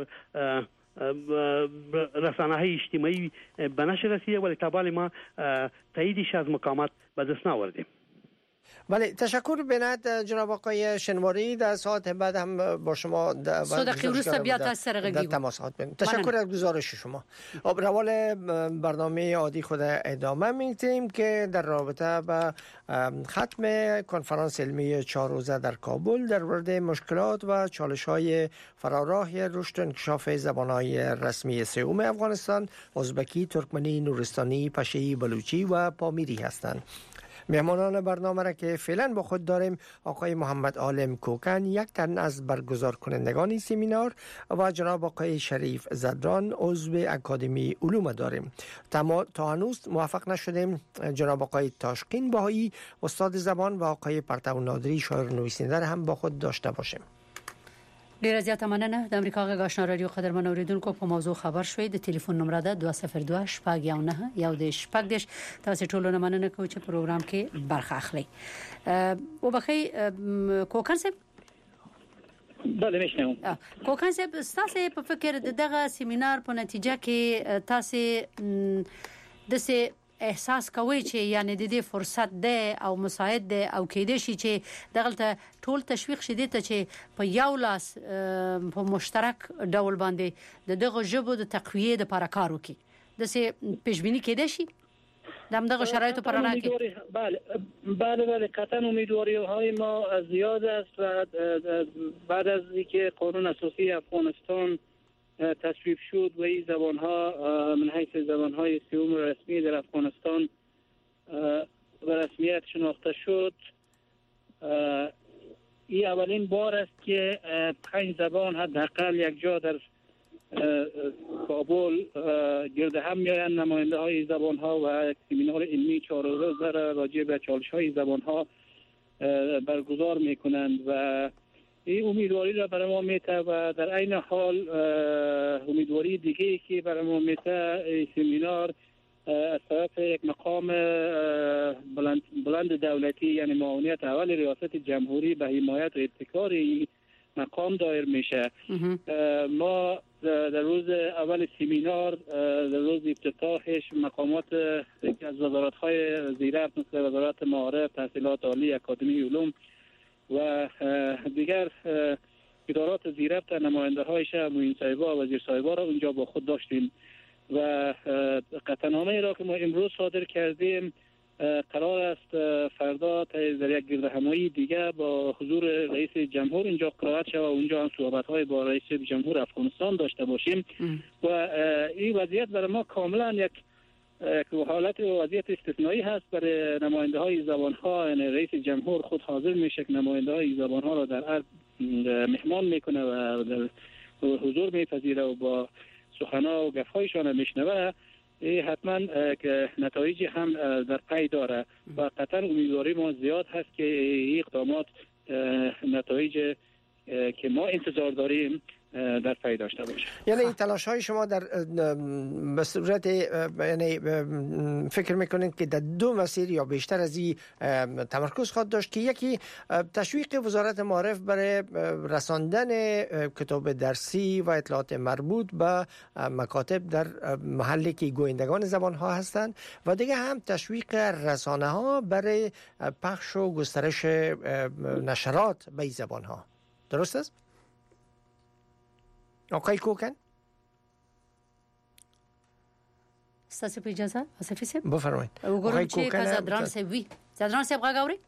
رسانه‌های اجتماعی به نشر رسیده ولی تابع ما تاییدش از مقامات به دست نآوردیم. بله تشکر بینید جناب آقای شنواری. در ساعت بعد هم با شما صدقی روز بیات از سرگی تماسات بین. تشکر از گزارش شما. اب روال برنامه عادی خود ادامه میدیم که در رابطه با ختم کنفرانس علمی چهار روزه در کابل در مورد مشکلات و چالش‌های فراراه رشد و انکشاف زبان‌های رسمی سوم افغانستان ازبکی، ترکمنی، نورستانی، پشه‌ای، بلوچی و پامیری هستند. مهمانان برنامه را که فعلا با خود داریم آقای محمد عالم کوکن یک تن از برگزار کنندگان سمینار و جناب آقای شریف زدران عضو اکادمی علوم داریم. تا هنوز موفق نشدیم جناب آقای تاشقین باهایی استاد زبان و آقای پرتو نادری شاعر نویسنده هم با خود داشته باشیم. ډیره زیاته مننه. د امریکا غږ آشنا رادیو قدرمن اوریدونکو په موضوع خبر شوي. د ټلیفون نمبر ده دوه صفر دوه شپږ یو نه یو د شپږ دش. تاسو ټول نه مننه کوم چې پروګرام کې برخه اخلي. او بخي کوکن صاحب بله میشنم. کوکن صاحب تاسو په فکر دغه سیمینار په نتیجه کې تاسو د سه احساس کوي چې یعنی د دې فرصت ده او مساعد ده او کېدې شي چې دغلته ټول تشویق شې ته چې په یو لاس په مشترک ډول باندې د دغه ژبو د تقویه د لپاره کار وکړي د سه پیشبینی کېدې شي دغه شرایطو پر نه کې. بله بله بله قطعا امیدواری های ما زیاد است و بعد از اینکه قانون اساسی افغانستان تصویب شد و این زبان ها من حیث زبان های سوم رسمی در افغانستان به رسمیت شناخته شد این اولین بار است که پنج زبان حداقل یک جا در کابل گرد هم میآیند. نماینده های زبان ها و سمینار علمی چهار روزه را راجع به چالش های زبان ها برگزار میکنند و این امیدواری را برای ما میته و در عین حال امیدواری دیگه که برای ما میته سمینار از طرف یک مقام بلند, بلند دولتی یعنی معاونیت اول ریاست جمهوری به حمایت و ابتکار این مقام دایر میشه. ما در روز اول سمینار در روز افتتاحش مقامات از وزارت‌های زیرفت مثل وزارت معارف، تحصیلات عالی، اکادمی علوم و دیگر ادارات زیرفت نماینده هایش معین صاحبا و وزیر صاحبا را اونجا با خود داشتیم و قطعنامه را که ما امروز صادر کردیم قرار است فردا در یک گردهمایی دیگه با حضور رئیس جمهور اینجا قرائت شود و اونجا هم صحبت‌های با رئیس جمهور افغانستان داشته باشیم و این وضعیت برای ما کاملا یک حالت وضعیت استثنایی هست برای نماینده های زبان ها. یعنی رئیس جمهور خود حاضر میشه که نماینده های زبان ها را در عرض مهمان میکنه و در حضور میپذیره و با سخنها و گفت‌هایشان میشنوه. حتما که نتایجی هم در پی داره و قطعا امیدواری ما زیاد هست که این اقدامات نتایج که ما انتظار داریم در پی داشته باشه. یعنی این تلاش های شما در به صورت یعنی فکر میکنید که در دو مسیر یا بیشتر از این تمرکز خواهد داشت که یکی تشویق وزارت معارف برای رساندن کتاب درسی و اطلاعات مربوط به مکاتب در محلی که گویندگان زبان ها هستند و دیگه هم تشویق رسانه ها برای پخش و گسترش نشرات به این زبان ها. درست است؟ آقای کوکن ستاسو په اجازه اسفي سي بفرمایئ. وګورم چې کا زدران سي وي زدران سي غاغوري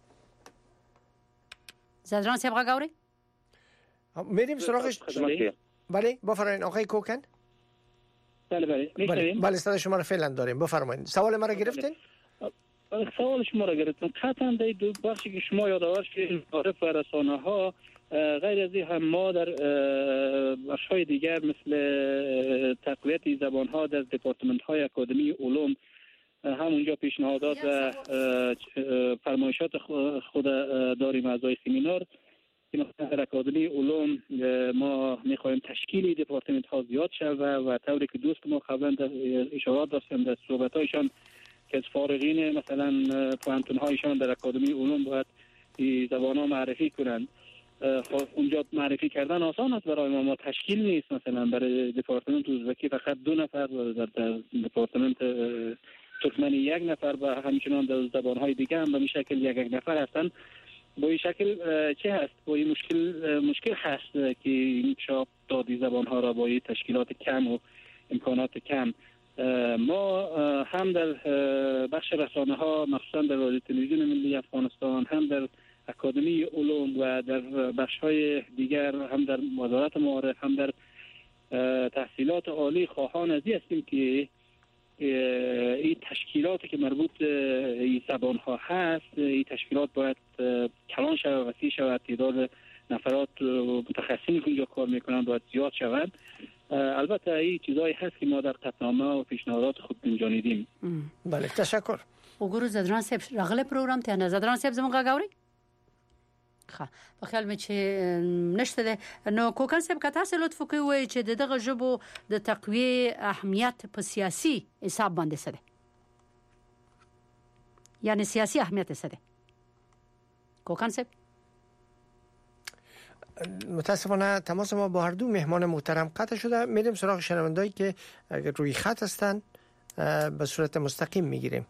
زدران سي غاغوري میریم سراغش. بله بفرمایئ آقای کوکن. بله بله میشنویم. بله صدای شما رو فعلا داریم. بفرمایئ. سوال ما رو گرفتین؟ سوال شما را گرفتم. قطعا در دو بخشی که شما یادآور شدید معارف و رسانه ها غیر از این هم ما در بخش‌های دیگر مثل تقویت زبان‌ها در دپارتمنت های اکادمی علوم همونجا پیشنهادات و فرمایشات خود داریم. اعضای سمینار در اکادمی علوم ما می‌خوایم تشکیل دپارتمنت ها زیاد شود و طوری که دوست ما قبلا اشارات داشتن در صحبت‌هایشان که از فارغین مثلا پوانتون هایشان در اکادمی علوم باید زبان‌ها معرفی کنند. خب اونجا معرفی کردن آسان است برای ما، ما تشکیل نیست. مثلا برای دپارتمنت ازبکی فقط دو نفر و در دپارتمنت ترکمنی یک نفر و همچنان در زبان‌های دیگه هم به این شکل یک یک نفر هستن. با این شکل چه هست؟ با این مشکل مشکل هست که انکشاف دادی زبان‌ها را با این تشکیلات کم و امکانات کم. ما هم در بخش رسانه ها مخصوصا در رادیو تلویزیون ملی افغانستان هم در اکادمی علوم و در بخش های دیگر هم در وزارت معارف هم در تحصیلات عالی خواهان ازی هستیم که این تشکیلاتی که مربوط این زبان ها هست این تشکیلات باید کلان شود و وسیع شود. تعداد نفرات متخصصین که اینجا کار میکنند باید زیاد شود. البته این چیزایی هست که ما در قطعنامه و پیشنهادات خود انجامیدیم. بله تشکر. وګورو زدران صاحب راغله پروګرام ته نه زدران صاحب زموږ غاوري ښه په خیال مې چې نشته ده. نو کوکن صاحب که تاسو لطف وکړئ چې دغه ژبو د تقویه اهمیت په سیاسي حساب باندې څه ده، یعنی سیاسي اهمیت څه ده کوکن صاحب؟ متاسفانه تماس ما با هر دو مهمان محترم قطع شده. میریم سراغ شنوندهایی که اگر روی خط هستن به صورت مستقیم میگیریم.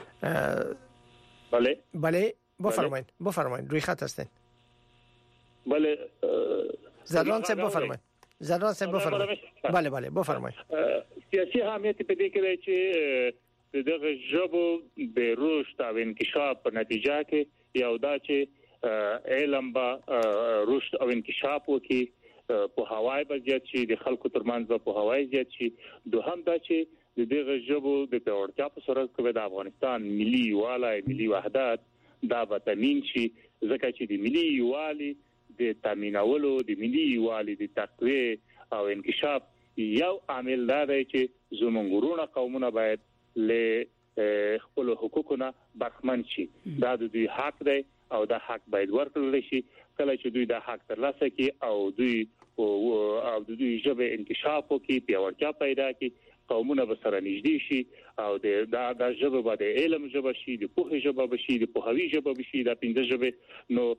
بله بله بفرمایید بفرمایید روی خط هستین. بله زدران صاحب بفرمایید. زدران صاحب بفرمایید. بله بله بفرمایید. سیاسی اهمیت په دې کې دی چې دغه ژبو د رشد او انکشاف په نتیجه کې یو دا چې علم با رشد او انکشاف وکړي، په هوای به زیات شي، د خلکو ترمنځ په هوای زیات شي. دوهم دا چې د دغه ژبو د پیاوړتیا په صورت کې د افغانستان ملي یووالی ملي وحدت دا به تامین شي، ځکه چې د ملي یووالي د تامینولو د ملي یووالي د تقویه او انکشاف یو عامل دا دی چې زموږ ورونه قومونه باید له خپل حقوقونه برخمن شي. دا د دوی حق دی او دا حق باید ورکړل شي. کله چې دوی دا حق ترلاسه کړي او دوی او د دوی ژبه انکشاف وکړي، پیاوړتیا پیدا کړي، قومونه به سره نږدې شي او د دا د ژبه به د علم ژبه شي، د پوهې ژبه به شي، د پوهاوي ژبه به شي، د پنځه ژبې. نو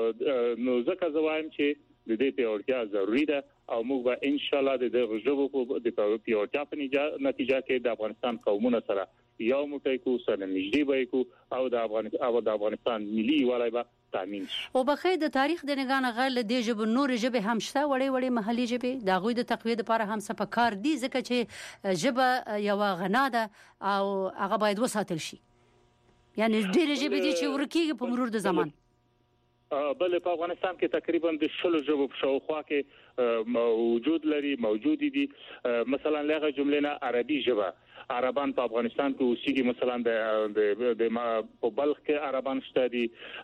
نو ځکه زه وایم چې د دې پیاوړتیا ضروری ده او موږ به ان شاء الله د دې ژبو په د پیاوړتیا په نتیجه کې د افغانستان قومونه سره یو موټی کو، سره نږدې به کو او د افغانستان او د افغانستان ملي یوالای به تامین شي. او بخې د تاریخ د نگاه غل د ژبه نور ژبه هم شته، وړي وړي محلي ژبه د غوي د تقویه لپاره هم څه پکار دي، ځکه چې ژبه یو غنا ده او هغه باید وساتل شي. یعنی ډېر ژبه دي چې ورکیږي په مرور د زمان. بل په افغانستان کې تقریبا د شلو ژبو په شاوخوا کې موجود لري موجود دي. مثلا لغه جمله نه عربي ژبه، عربان په افغانستان کې اوسېږي، مثلا د د په بلخ کې عربان شته دي،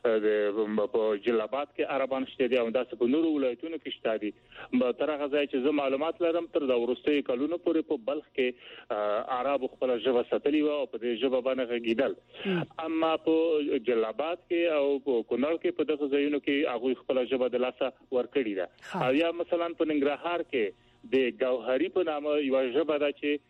د په جلابات کې عربان شته دي او داسې په نورو ولایتونو کې شته دي. تر هغه ځای چې زه معلومات لرم تر دا ورستي کلونو پورې په بلخ کې عرب خپل ژبه ساتلې و او په دې ژبه باندې غږیدل. اما په جلابات کې او په کونړ کې په دغه ځایونو کې هغه خپل ژبه د لاسه ورکړې ده. او یا مثلا په ننګرهار کې د ګوهري په نامه یو ژبه ده چې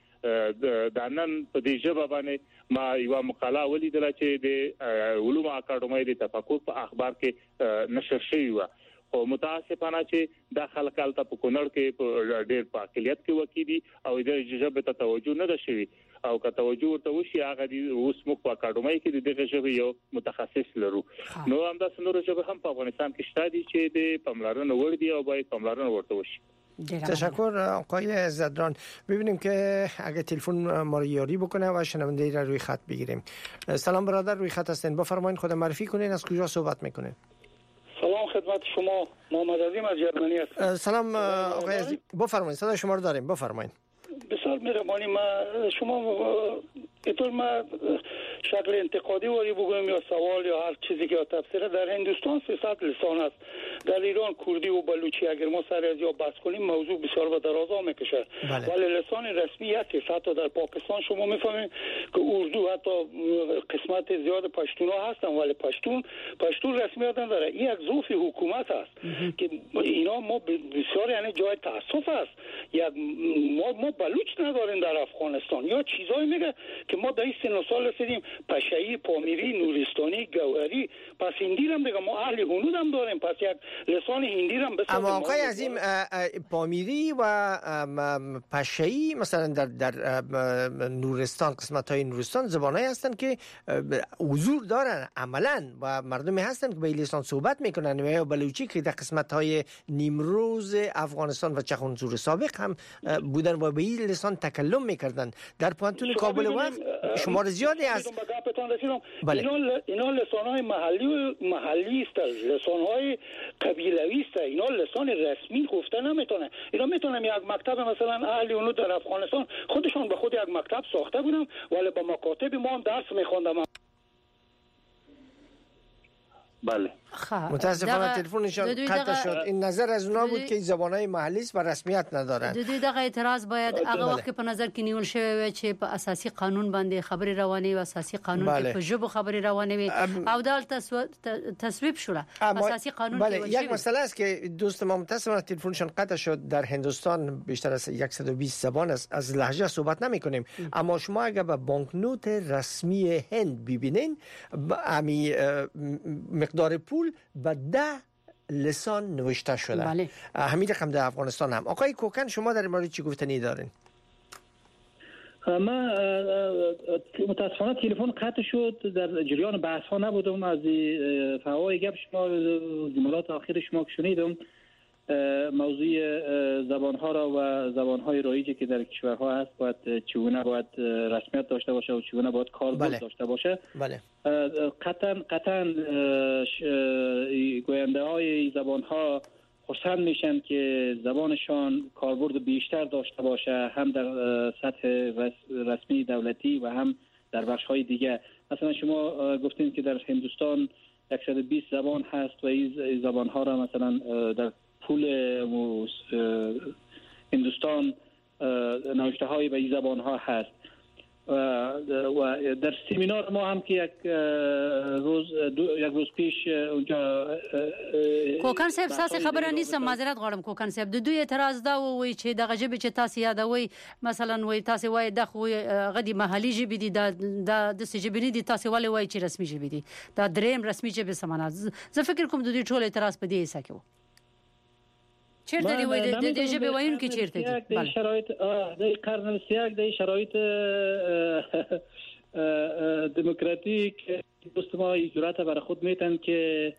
د نن په دې ژبه باندې ما یو مقاله ولیدله چې د علوم اکاډمۍ د تفکر په اخبار کې نشر شوی و. او متاسفانه چې د خلکالته په کونړ کې په ډېر په اقلیت کې وکیدي او د ژبه ته توجه نه ده شوی او که توجه ورته وشي هغه د اوس موږ په اکاډمۍ کې دغه ژبه یو متخصص لرو. نو همداسې نور ژبه هم په افغانستان کې شته دي چې د پاملرنه وړ دي او باید پاملرنه ورته وشي. تشکر آقای عزتران. ببینیم که اگه تلفن ما رو یاری بکنه و شنونده را روی خط بگیریم. سلام برادر، روی خط هستین، بفرمایید خود معرفی کنین، از کجا صحبت میکنین؟ سلام خدمت شما، محمد عظیم از جرمنی هستم. سلام آقای عزیز، بفرمایید، صدای شما رو داریم، بفرمایید. بسیار مهربانی. ما شما اینطور ما شکل انتقادی واری بگویم یا سوال یا هر چیزی که تفسیر، در هندوستان سیصد لسان است، در ایران کردی و بلوچی اگر ما سر از یا بحث کنیم موضوع بسیار به درازا میکشه. بله. ولی لسان رسمی یکیست. حتی در پاکستان شما میفهمید که اردو حتی قسمت زیاد پشتونا هستن ولی پشتون پشتون رسمیت نداره. این یک ضعف حکومت است که اینا ما بسیار یعنی جای تاسف است. یک ما ما بلوچ نداریم در افغانستان یا چیزایی میگه که ما در این سن سال رسیدیم، پشایی، پامیری، نورستانی، گوهری، پس هندی هم دیگه ما اهل هنود هم داریم، پس یک لسان هندی هم بسیار. اما آقای عظیم، پامیری و پشایی مثلا در در نورستان، قسمت های نورستان زبانایی هستند که حضور دارن عملا و مردمی هستند که به لسان صحبت میکنن. و بلوچی که در قسمت های نیمروز افغانستان و چخانسور سابق هم بودن و به این لسان تکلم میکردن. در پانتون کابل وقت شمار زیادی از بله. اینا اینا لسان‌های محلی محلی است، لسان‌های قبیلوی است. اینا لسان رسمی گفته نمیتونه. اینا میتونن یک مکتب مثلا اهل اونو در افغانستان خودشون به خود یک مکتب ساخته بودن ولی با مکاتب ما هم درس میخوندم. بله. متاسفانه تلفنشان قطع شد. این نظر از اونا بود که زبانهای محلی است و رسمیت ندارن. د دې دغه اعتراض باید هغه وخت په نظر کې نیول شوی و چې په اساسي قانون باندې خبري رواني و اساسي قانون کې په ژبه خبري رواني وي او دال تصویب شوه اساسي قانون بله. یک مسئله است که دوست ما متاسفانه تلفنشان قطع شد. در هندوستان بیشتر از صد و بیست زبان است. از لهجه صحبت نمی کنیم. اما شما اگر به بانکنوت رسمی هند ببینین امی مقدار پول به ده لسان نوشته شده. بله. همین رقم در افغانستان هم. آقای کوکن شما در این مورد چی گفتنی دارین؟ ما متاسفانه تلفن قطع شد، در جریان بحث ها نبودم. از فوای گپ شما جملات آخر شما که شنیدم موضوع زبان ها را و زبان های رایجی که در کشورها هست باید چگونه باید رسمیت داشته باشه و چگونه باید کاربرد بله. داشته باشه. بله. قطعا قطعا گوینده های زبان ها خوشحال میشن که زبانشان کاربرد بیشتر داشته باشه، هم در سطح رسمی دولتی و هم در بخش های دیگه. مثلا شما گفتین که در هندوستان صد و بیست زبان هست و این زبان ها را مثلا در پول هندوستان نوشته های به این زبان ها هست. و در سمینار ما هم که یک روز یک روز پیش اونجا کوکن صاحب ساسي خبره نیسم معذرت غواړم کوکن صاحب د دوی اعتراض دا وای چې د غجب چې تاسو یادوي مثلا وای تاسو وای د خو غدي محلي جبي دي د د سجبني دي تاسو ولې وای چې رسمي جبي دي دا دریم رسمي جبي سمانه زه فکر کوم د دې ټول اعتراض په دې حساب کې چیرته دی وای د دې جبي وایون کې چیرته دي بله شرایط د قرن سیاق د شرایط دموکراتیک دوست ما جرأت بر خود میتن که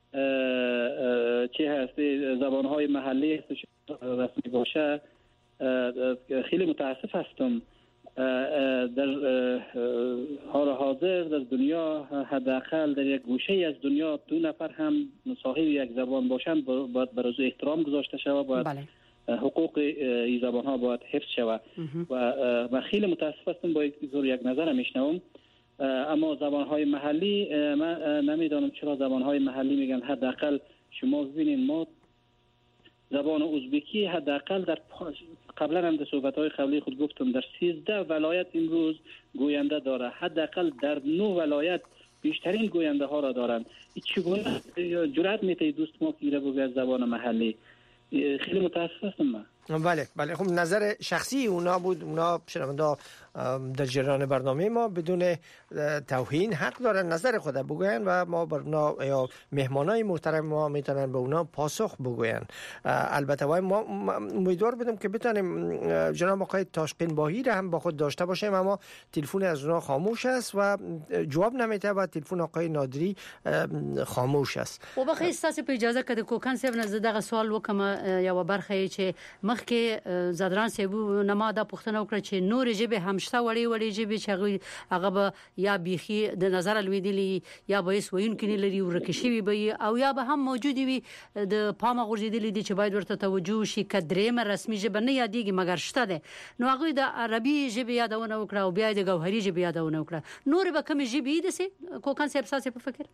چه هست زبانهای محلی رسمی باشه. خیلی متاسف هستم در حال حاضر در دنیا حداقل در یک گوشه از دنیا دو نفر هم صاحب یک زبان باشند باید بر از احترام گذاشته شود، باید حقوق این زبان ها باید حفظ شود و من خیلی متاسف هستم با یک یک نظر میشنوم. اما زبانهای محلی من نمیدانم چرا زبانهای محلی میگن. حداقل شما ببینید ما زبان ازبکی حداقل در قبلا هم در صحبت‌های قبلی خود گفتم در سیزده ولایت امروز گوینده داره. حداقل در نه ولایت بیشترین گوینده ها را دارند. چگونه جرأت می‌کنه دوست ما که بگه زبان محلی؟ خیلی متاسف هستم من. بله بله خب نظر شخصی اونا بود. اونا شنونده در جریان برنامه ما بدون توهین حق دارن نظر خود بگوین و ما بر اونا یا مهمانای محترم ما میتونن به اونا پاسخ بگوین. البته ما امیدوار بودم که بتونیم جناب آقای تاشقین باهی هم با خود داشته باشیم، اما تلفن از اونا خاموش است و جواب نمیده و تلفن آقای نادری خاموش است. و بخیر استاسه په اجازه کده کوکن صاحب نه زداغه سوال وکم یا برخه چې مخکې زدران صاحب نما دا پښتنه وکړه چې نور جبه همشته وړي وړي جبه چې هغه به یا بيخي د نظر لویدلی یا به وسوین کینی لري ورکشي وي او یا به هم موجود وي د پامه غورځیدلی دي چې باید ورته توجه شي کډریم رسمي جبه نه یادېږي مګر شته ده. نو هغه د عربي جبه یادونه وکړه او بیا د ګوهري جبه یادونه وکړه. نور به کوم جبه دي سي کوکن صاحب ساسه په فکر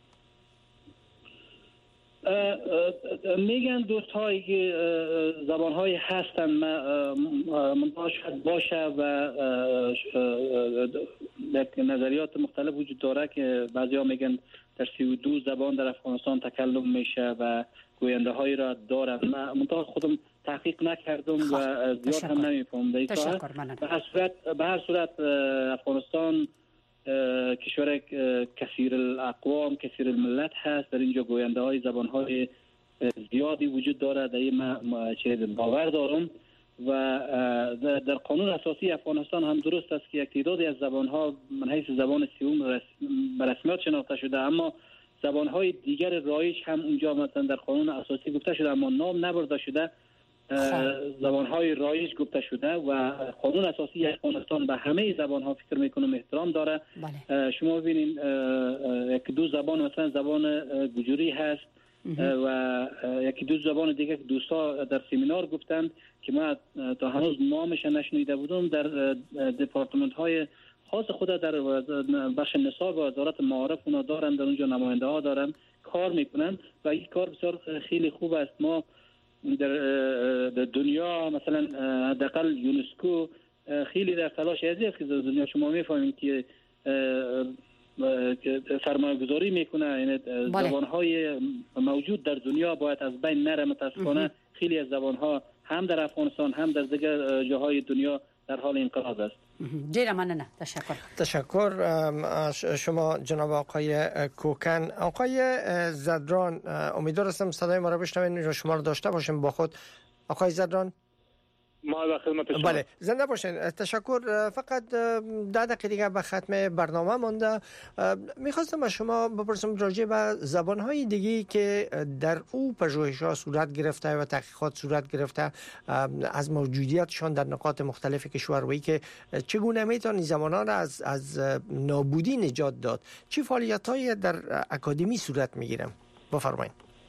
میگن دوست هایی که زبان هایی هستن منتها شاید باشه و نظریات مختلف وجود داره که بعضی ها میگن در سی و دو زبان در افغانستان تکلم میشه و گوینده هایی را دارن. من منتها خودم تحقیق نکردم و زیاد هم نمیفهمم. به هر صورت به هر صورت افغانستان کشور کثیر الاقوام کثیر الملت هست. در اینجا گوینده های زبان های زیادی وجود داره. در این ما چه باور دارم و در قانون اساسی افغانستان هم درست است که یک تعدادی از زبان ها من حیث زبان سیوم به رسمیت شناخته شده، اما زبان های دیگر رایج هم اونجا مثلا در قانون اساسی گفته شده اما نام نبرده شده. زبان‌های رایج گفته شده و قانون اساسی افغانستان به همه زبان‌ها فکر میکنم احترام داره. بله. شما ببینید یکی دو زبان مثلا زبان گوجری هست و یکی دو زبان دیگه که دوستا در سمینار گفتند که ما تا هنوز نامش نشنیده بودم در دپارتمنت های خاص خود در بخش نصاب و وزارت معارف اونا دارن، در اونجا نماینده ها دارن کار میکنن و این کار بسیار خیلی خوب است. ما در دنیا مثلا حداقل یونسکو خیلی در تلاش ازی است که در دنیا شما میفهمید که سرمایه‌گذاری میکنه، یعنی زبان‌های موجود در دنیا باید از بین نره. متاسفانه خیلی از زبان‌ها هم در افغانستان هم در دیگر جاهای دنیا در حال انقراض است. ډیره مننه. تشکر. تشکر شما جناب آقای کوکن. آقای زدران امیدوار هستم صدای ما را بشنوین و شما را داشته باشیم با خود. آقای زدران ما در خدمت شما. بله زنده باشین. تشکر. فقط ده دقیقه دیگه به ختم برنامه مونده. میخواستم از شما بپرسم راجع به زبانهای دیگه که در او پژوهش‌ها صورت گرفته و تحقیقات صورت گرفته از موجودیتشان در نقاط مختلف کشور و که چگونه میتونن زبان‌ها را از از نابودی نجات داد، چه فعالیت‌هایی در اکادمی صورت میگیرم؟ بفرمایید.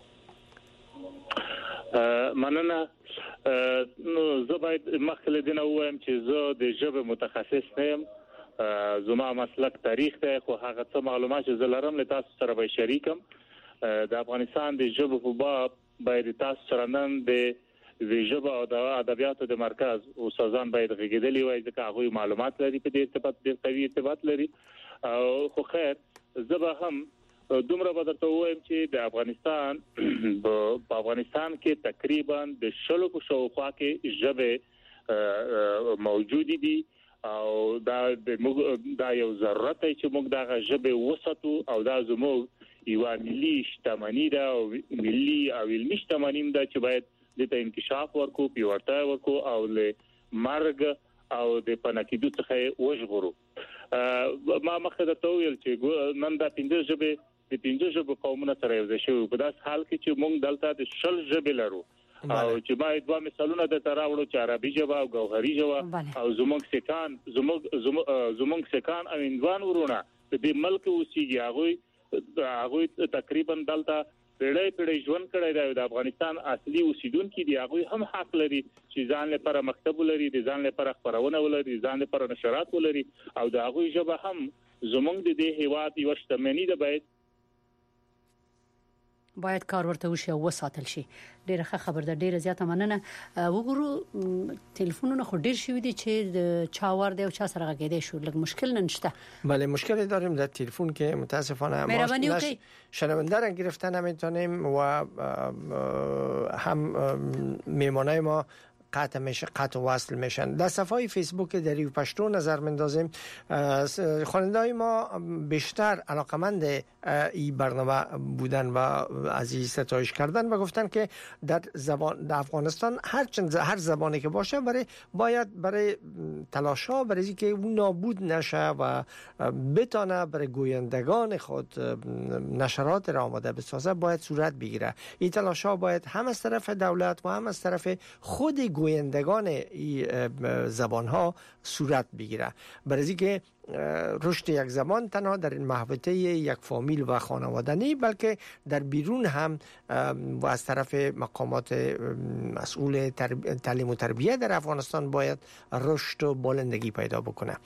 مننه. نو زه باید مخکې دینه وایم چې زه د ژبې متخصص نه یم. زما مسلک تاریخ دی، خو هغه څه معلومات چې زه لرم له تاسو سره به شریکم. د افغانستان د ژبې په باب باید تاسو سره نن د د ژبه او د ادبیاتو د مرکز استادان باید غږیدلی وای ځکه هغه معلومات لري په دې ارتباط ډېر قوي ارتباط لري او خو خیر زه به هم دومره به درته وایم چې د افغانستان په افغانستان کې تقریبا د شلو په شاوخوا کې ژبې موجود دي او دا دا یو ضرورت دی چې موږ دا ژبه وساتو او دا زموږ یو ملي شتمنۍ ده او ملي او علمي شتمنۍ ده چې باید د انکشاف ورکو پیوړتیا ورکو او له مرګ او د پناکیدو څخه وژغورو ما مخکې درته ویل چې نن دا پنځه ژبې د پنځه ژبې قومونه سره یو ځای شوي په داس حال کې چې موږ دلته د شل ژبې لرو او چې باید دوه مثالونه د تراوړو چې عربي ژبه او ګوهري ژبه او زموږ سکان زموږ زموږ سکان او اندوان ورونه په دې ملک اوسېږي هغه هغه تقریبا دلته پیړۍ پیړۍ ژوند کړی دی د افغانستان اصلي اوسیدونکو دي هغه هم حق لري چې ځان لپاره مکتب ولري د ځان لپاره خبرونه ولري ځان لپاره نشرات ولري او د هغه ژبه هم زموږ د دې هیواد یو شتمنۍ ده باید باید کار ورته وشي او وساتل شي ډیره ښه خبر ده ډیره زیاته مننه وګورو ټلیفونونه خو ډیر شوي دي چې د چا ور دی او چا سره غږیدي شو لږ مشکل نشته بله مشکلی داریم در تلفن که متاسفانه ما شنونده را گرفتن نمیتونیم و هم میمانای ما قطع میشه قطع وصل میشن. در صفحه فیسبوک دریو پشتو نظر مندازیم خواننده های ما بیشتر علاقمند این برنامه بودن و از این ستایش کردن و گفتن که در زبان در افغانستان هر چند هر زبانی که باشه برای باید برای تلاشا برای اینکه اون نابود نشه و بتونه برای گویندگان خود نشرات را آماده بسازه باید صورت بگیره. این تلاشا باید هم از طرف دولت و هم از طرف خود گویندگان این زبان ها صورت بگیره. برای اینکه رشد یک زبان تنها در این محوطه یک فامیل و خانواده نی بلکه در بیرون هم و از طرف مقامات مسئول تعلیم و تربیت در افغانستان باید رشد و بالندگی پیدا بکنه.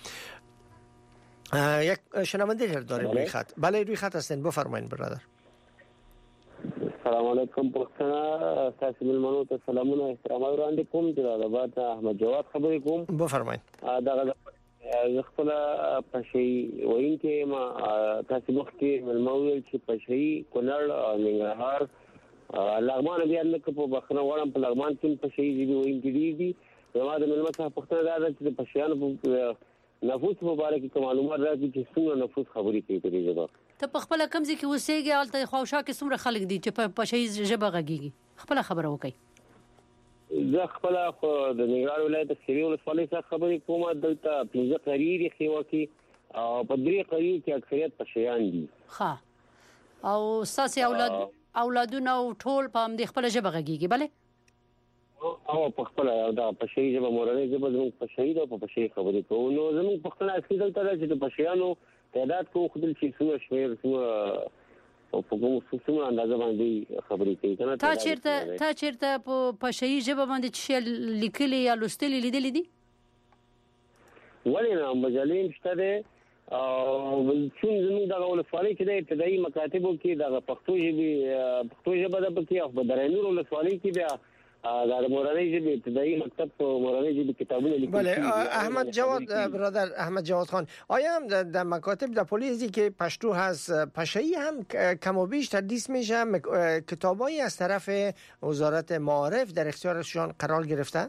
یک شنونده داریم روی خط. بله روی خط هستین بفرمایید برادر. سلام علیکم پښتنه تاسو ملمنو ته سلامونه احترام وړاندې کوم جلال احمد جواد خبرې کوم بفرمایید. دا خپل پښې وین کې ما تاسو مخکې ملمویل چې پښې کونړ او ننګرهار لغمان بیا نه په بخنه وړم په لغمان کې پښې دی وین کې دي زما د ملمت څخه پښتنه دا چې پښیانو په نفوس مبارک کې معلومات راځي چې څنګه نفوس خبرې کوي په دې ژبه. ته په خپل کمزې کې اوسېږي الته خواوشا کې څومره خلک دي چې په پښې ژبه غږیږي خپل خبره وکړي. زه خپل د ننګرهار ولایت سری ولسوالۍ څخه خبرې کوم دلته پنځه قریري خیوا کې او په درې قریو کې اکثریت پښیان دي. ښه او ساسي اولاد اولادونه ټول په هم د خپل ژبه غږیږي بله او په خپل دا پښې ژبه مورنۍ ژبه زموږ پښې دا په پښې خبرې کوو نو زموږ پښتنه اصلي دلته چې د پښیانو تعداد کو خپل چې څو شمیر څو او په کوم څه اندازه باندې خبرې کوي کنه. تا چیرته تا چیرته په پښې ژبه باندې چې لیکلي یا لوستلي لیدلې دي؟ ولې نه مجلې شته ده او چې زموږ د ولسوالۍ کې د ابتدایي مکاتبو کې د پښتو ژبې پښتو ژبه د پکې او د درنور ولسوالۍ کې بیا دا مورنۍ ژبې ابتدایي مکتب په مورنۍ ژبې کتابونه لیکل. بله احمد جواد برادر احمد جواد خان آیا هم در مکاتب در پلیسی که پشتو هست پشایی هم کم و بیش تدریس میشه کتابایی از طرف وزارت معارف در اختیارشان قرار گرفته؟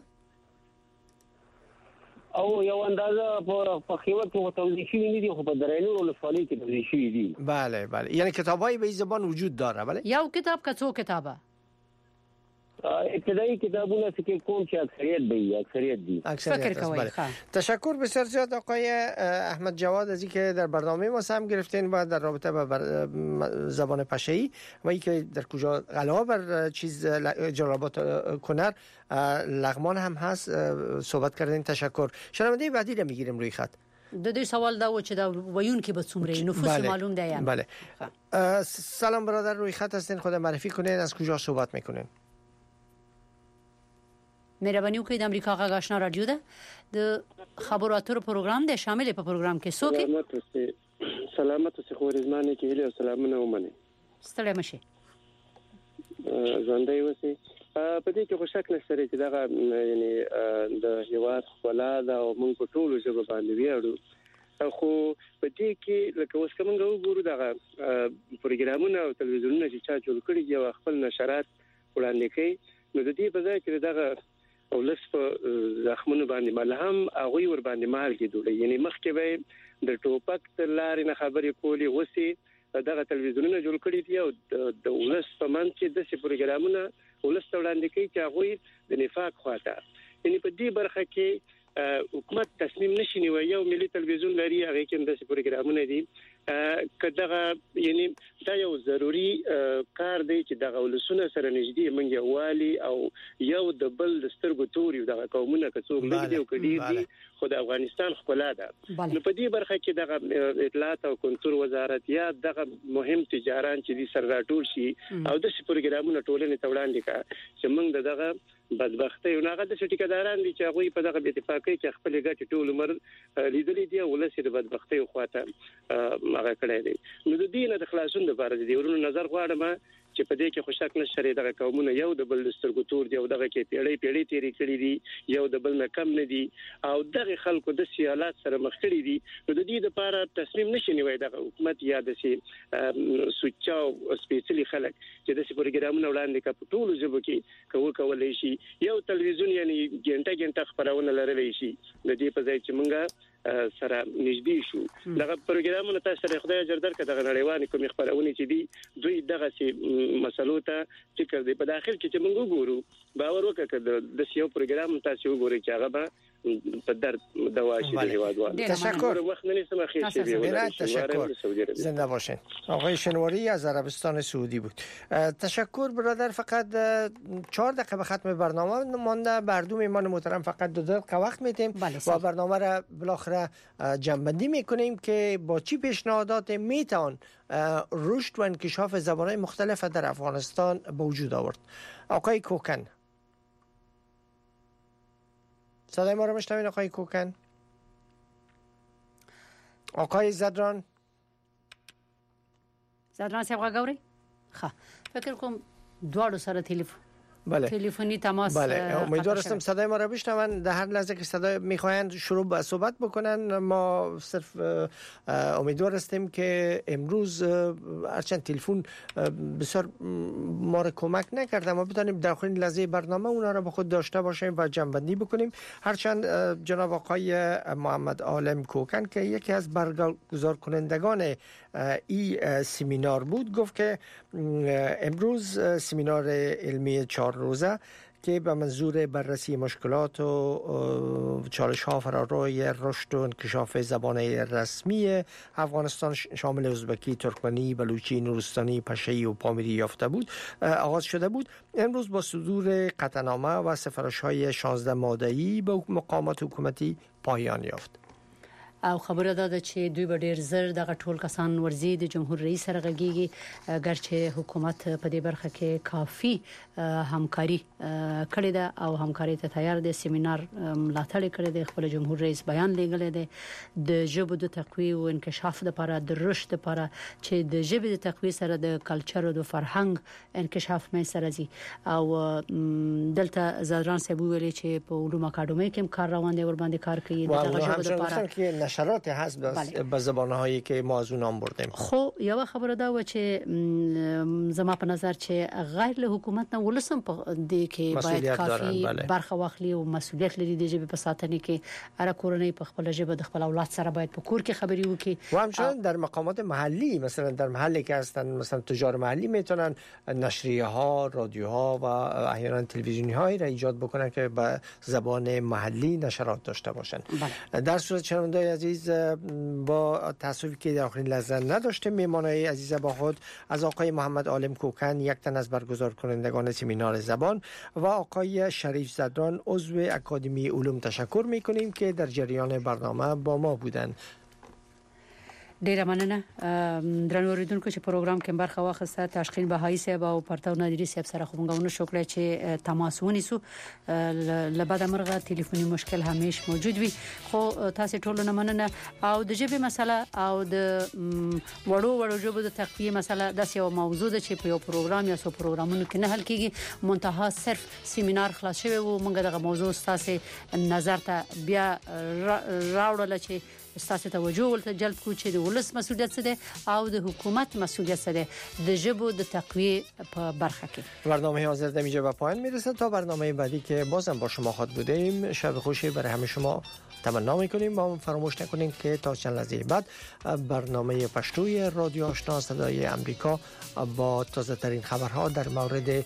او یو اندازه په خیوت کې توضیح شوی نه دي خو په درنور ولسوالۍ کې توضیح شوی دي. بله بله یعنی کتابایی به این زبان وجود داره. بله یو کتاب که څو کتابه ابتدایی کتابونه فکر کوم چې اکثریت به اکثریت دي. فکر کوي. تشکر بسیار زیاد آقای احمد جواد از اینکه در برنامه ما هم گرفتین و در رابطه با زبان پشه‌ای و اینکه در کجا علاوه بر چیز جلال‌آباد کنر لغمان هم هست صحبت کردین. تشکر. شنونده بعدی رو میگیریم روی خط. د دې سوال دا و چې دا ویون کې به څومره نفوس بله. معلوم دی یعنی. بله. سلام برادر روی خط هستین خود معرفی کنین از کجا صحبت میکنین؟ مهرباني وکړئ د امریکا غږ آشنا رادیو ده د خبرو اترو پروګرام دی شامل په پروګرام کې څوک سلامت اوسئ سلامت اوسئ خو رزمانه کې هلي او سلامونه ومنئ. ستړي مشه. ژوندۍ وسی په دې کې خو شک نشته چې دا یعنی د هیواد خلا دا او موږ په ټولو ژبه باندې ویاړو خو په دې کې لکه اوس کوم وګورو دا پروګرامونه او تلویزیونونه چې چا جوړ کړي دي او خپل نشرات وړاندې کوي نو د دې په ځای کې دا ولس په زخمونو باندې ملهم هغه ور باندې مال کې دوی یعنی مخکې به د ټوپک تر لارې نه خبرې کولې وسی دغه تلویزیونونه جوړ کړي دي او د ولس په منځ کې د سي پروګرامونه ولس وړاندې کوي چې هغه د نفاق خواته یعنی په دې برخه کې حکومت تصمیم نشي نیوي یو ملي تلویزیون لري هغه کې د سي پروګرامونه دي کداغه یعنی دا یو ضروری کار دی چې دغه ولسونه سره نږدې منګي والی او یو د بل د سترګو توري دغه قومونه کڅوګ لګي او کډیر دي خو د افغانستان خپل ده نو په دې برخه کې دغه اطلاعات او کنټرول وزارت یا دغه مهم تجاران چې دي سر راټول شي او د پروګرامونو ټولنې توړاندې کا چې موږ دغه بدبختي او هغه د شټیکداران دي چې هغه په دغه اتفاقي کې خپل ګټې ټول عمر لیدلې دي او ولسی د بدبختي خواته هغه کړی دی نو د دې نه د خلاصون لپاره د ورونو نظر غواړم چې په دې کې خوشاک نشری دغه قومونه یو د بل سترګو تور دی او دغه کې پیړې پیړې تیری کړې دي یو د بل نه کم نه دي او دغه خلکو د سیالات سره مخ کړي دي نو د دې لپاره تصمیم نشي نیوي دغه حکومت یا د سي سوچاو سپیشلی خلک چې د سي پروګرامونو وړاندې کا په ټولو ژبو کې کوو کولای شي یو تلویزیون یعنی ګنټه ګنټه خبرونه لرلی شي د دې په ځای چې مونږه سره نږدې شو دغه پروګرامونه تاسو سره خدای اجر درکړي دغه نړیوالې کوم خبرونه چې دي دوی دغه سي مسلو ته فکر دی په داخل کې چې موږ وګورو باور وکړه د سیو پروګرام تاسو وګورئ چې هغه به په درد دواشي دی هوادوال تشکر وقت نمیسم اخیر شي تشکر زنده باشین آقای شنواری از عربستان سعودی بود تشکر برادر فقط چهار دقیقه به ختم برنامه مانده بردو میمان محترم فقط دو دقیقه وقت میتیم و برنامه را بالاخره جمع‌بندی میکنیم که با چی پیشنهادات میتوان رشد و انکشاف زبان‌های مختلف در افغانستان به وجود آورد. آقای کوکن صدای ما رو میشنوین آقای کوکن؟ آقای زدران زدران صاحب غاوري ښه فکر کوم دواړو سره تلیفون بله تلفنی تماس بله امیدوار هستم صدای ما را بشنون در هر لحظه که صدای میخواین شروع به صحبت بکنن ما صرف امیدوار هستیم که امروز هرچند تلفن بسیار ما را کمک نکرده ما بتونیم در آخرین لحظه برنامه اونا را با خود داشته باشیم و جمع‌بندی بکنیم هرچند جناب آقای محمد عالم کوکن که یکی از برگزار کنندگان این سمینار بود گفت که امروز سمینار علمی چهار روزه که به منظور بررسی مشکلات و چالش ها فراروی رشد و انکشاف زبان رسمی افغانستان شامل ازبکی، ترکمنی، بلوچی، نورستانی، پشه‌ای و پامیری یافته بود آغاز شده بود. امروز با صدور قطعنامه و سفارش های شانزده ماده‌ای به مقامات حکومتی پایان یافت. او خبره ده چې دوی به ډیر زر دغه ټول کسان ورزي د جمهور رئیس سره غږیږي ګرچې حکومت په دې برخه کې کافي همکاري کړې ده او همکاري ته تیار دي سیمینار ملاتړ کړی دی خپل جمهور رئیس بیان لګلې دی د ژبو د تقویه او انکشاف لپاره د رشد لپاره چې د ژبې د تقویه سره د کلچر او د فرهنګ انکشاف مې سره زی او دلته زدران صاحب ویلي چې په علوم اکاډمي کې کار روان دی ور باندې کار کوي دغه ژبه لپاره نشرات هست به زبانهایی که ما از اونام بردیم خو یو خبره دا و چې زما په نظر چې غیر له حکومت نه ولسم په دې کې باید کافي برخه واخلي او مسؤلیت لري د ژبې په ساتنه کې اره کورنۍ په خپل ژبه د خپل اولاد سره باید په کور کې خبري وکړي و همچنین در مقامات محلی مثلا در محلی که هستن مثلا تجار محلی میتونن نشریه ها رادیوها و احیانا تلویزیونی هایی را ایجاد بکنن که به زبان محلی نشرات داشته باشن در صورت شنوندگان عزیز با تأسفی که در آخرین لحظه نداشته میمانای عزیز با خود از آقای محمد عالم کوکن یک تن از برگزار کنندگان سمینار زبان و آقای شریف زدران عضو اکادمی علوم تشکر میکنیم که در جریان برنامه با ما بودند. ډیره مننه درنو اوریدونکو چې پروګرام کې برخه واخیسته. تشکیل بهایی صاحب او پرتو نادری صاحب سره خوبونه شکر چې تماس ونیسو. لبعد مرغه ټلیفوني مشکل همیش موجود وي، خو تاسو ټول نه مننه. او د ژبې مسله او د وړو وړو ژبو د تقویه مسله د یو موضوع ده چې په یو پروګرام یا څو پروګرامونو کې نه حل کیږي. منتها صرف سیمینار خلاص شوی و، موږ دغه موضوع تاسو نظر ته بیا راوړل چې تاسو توجه ولته جلب کو چې د ولس مسؤلیت څه ده او د حکومت مسؤلیت څه ده د ژبو د تقویه په برخه کې. برنامه حاضر در اینجا به پایان میرسه. تا برنامه بعدی که بازم با شما خود بودیم، شب خوشی برای همه شما تمنا میکنیم. و فراموش نکنید که تا چند لحظه بعد برنامه پشتوی رادیو آشنا صدای امریکا با تازه ترین خبرها در مورد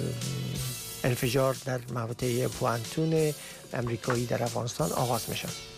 انفجار در محوطه پوانتون امریکایی در افغانستان آغاز میشه.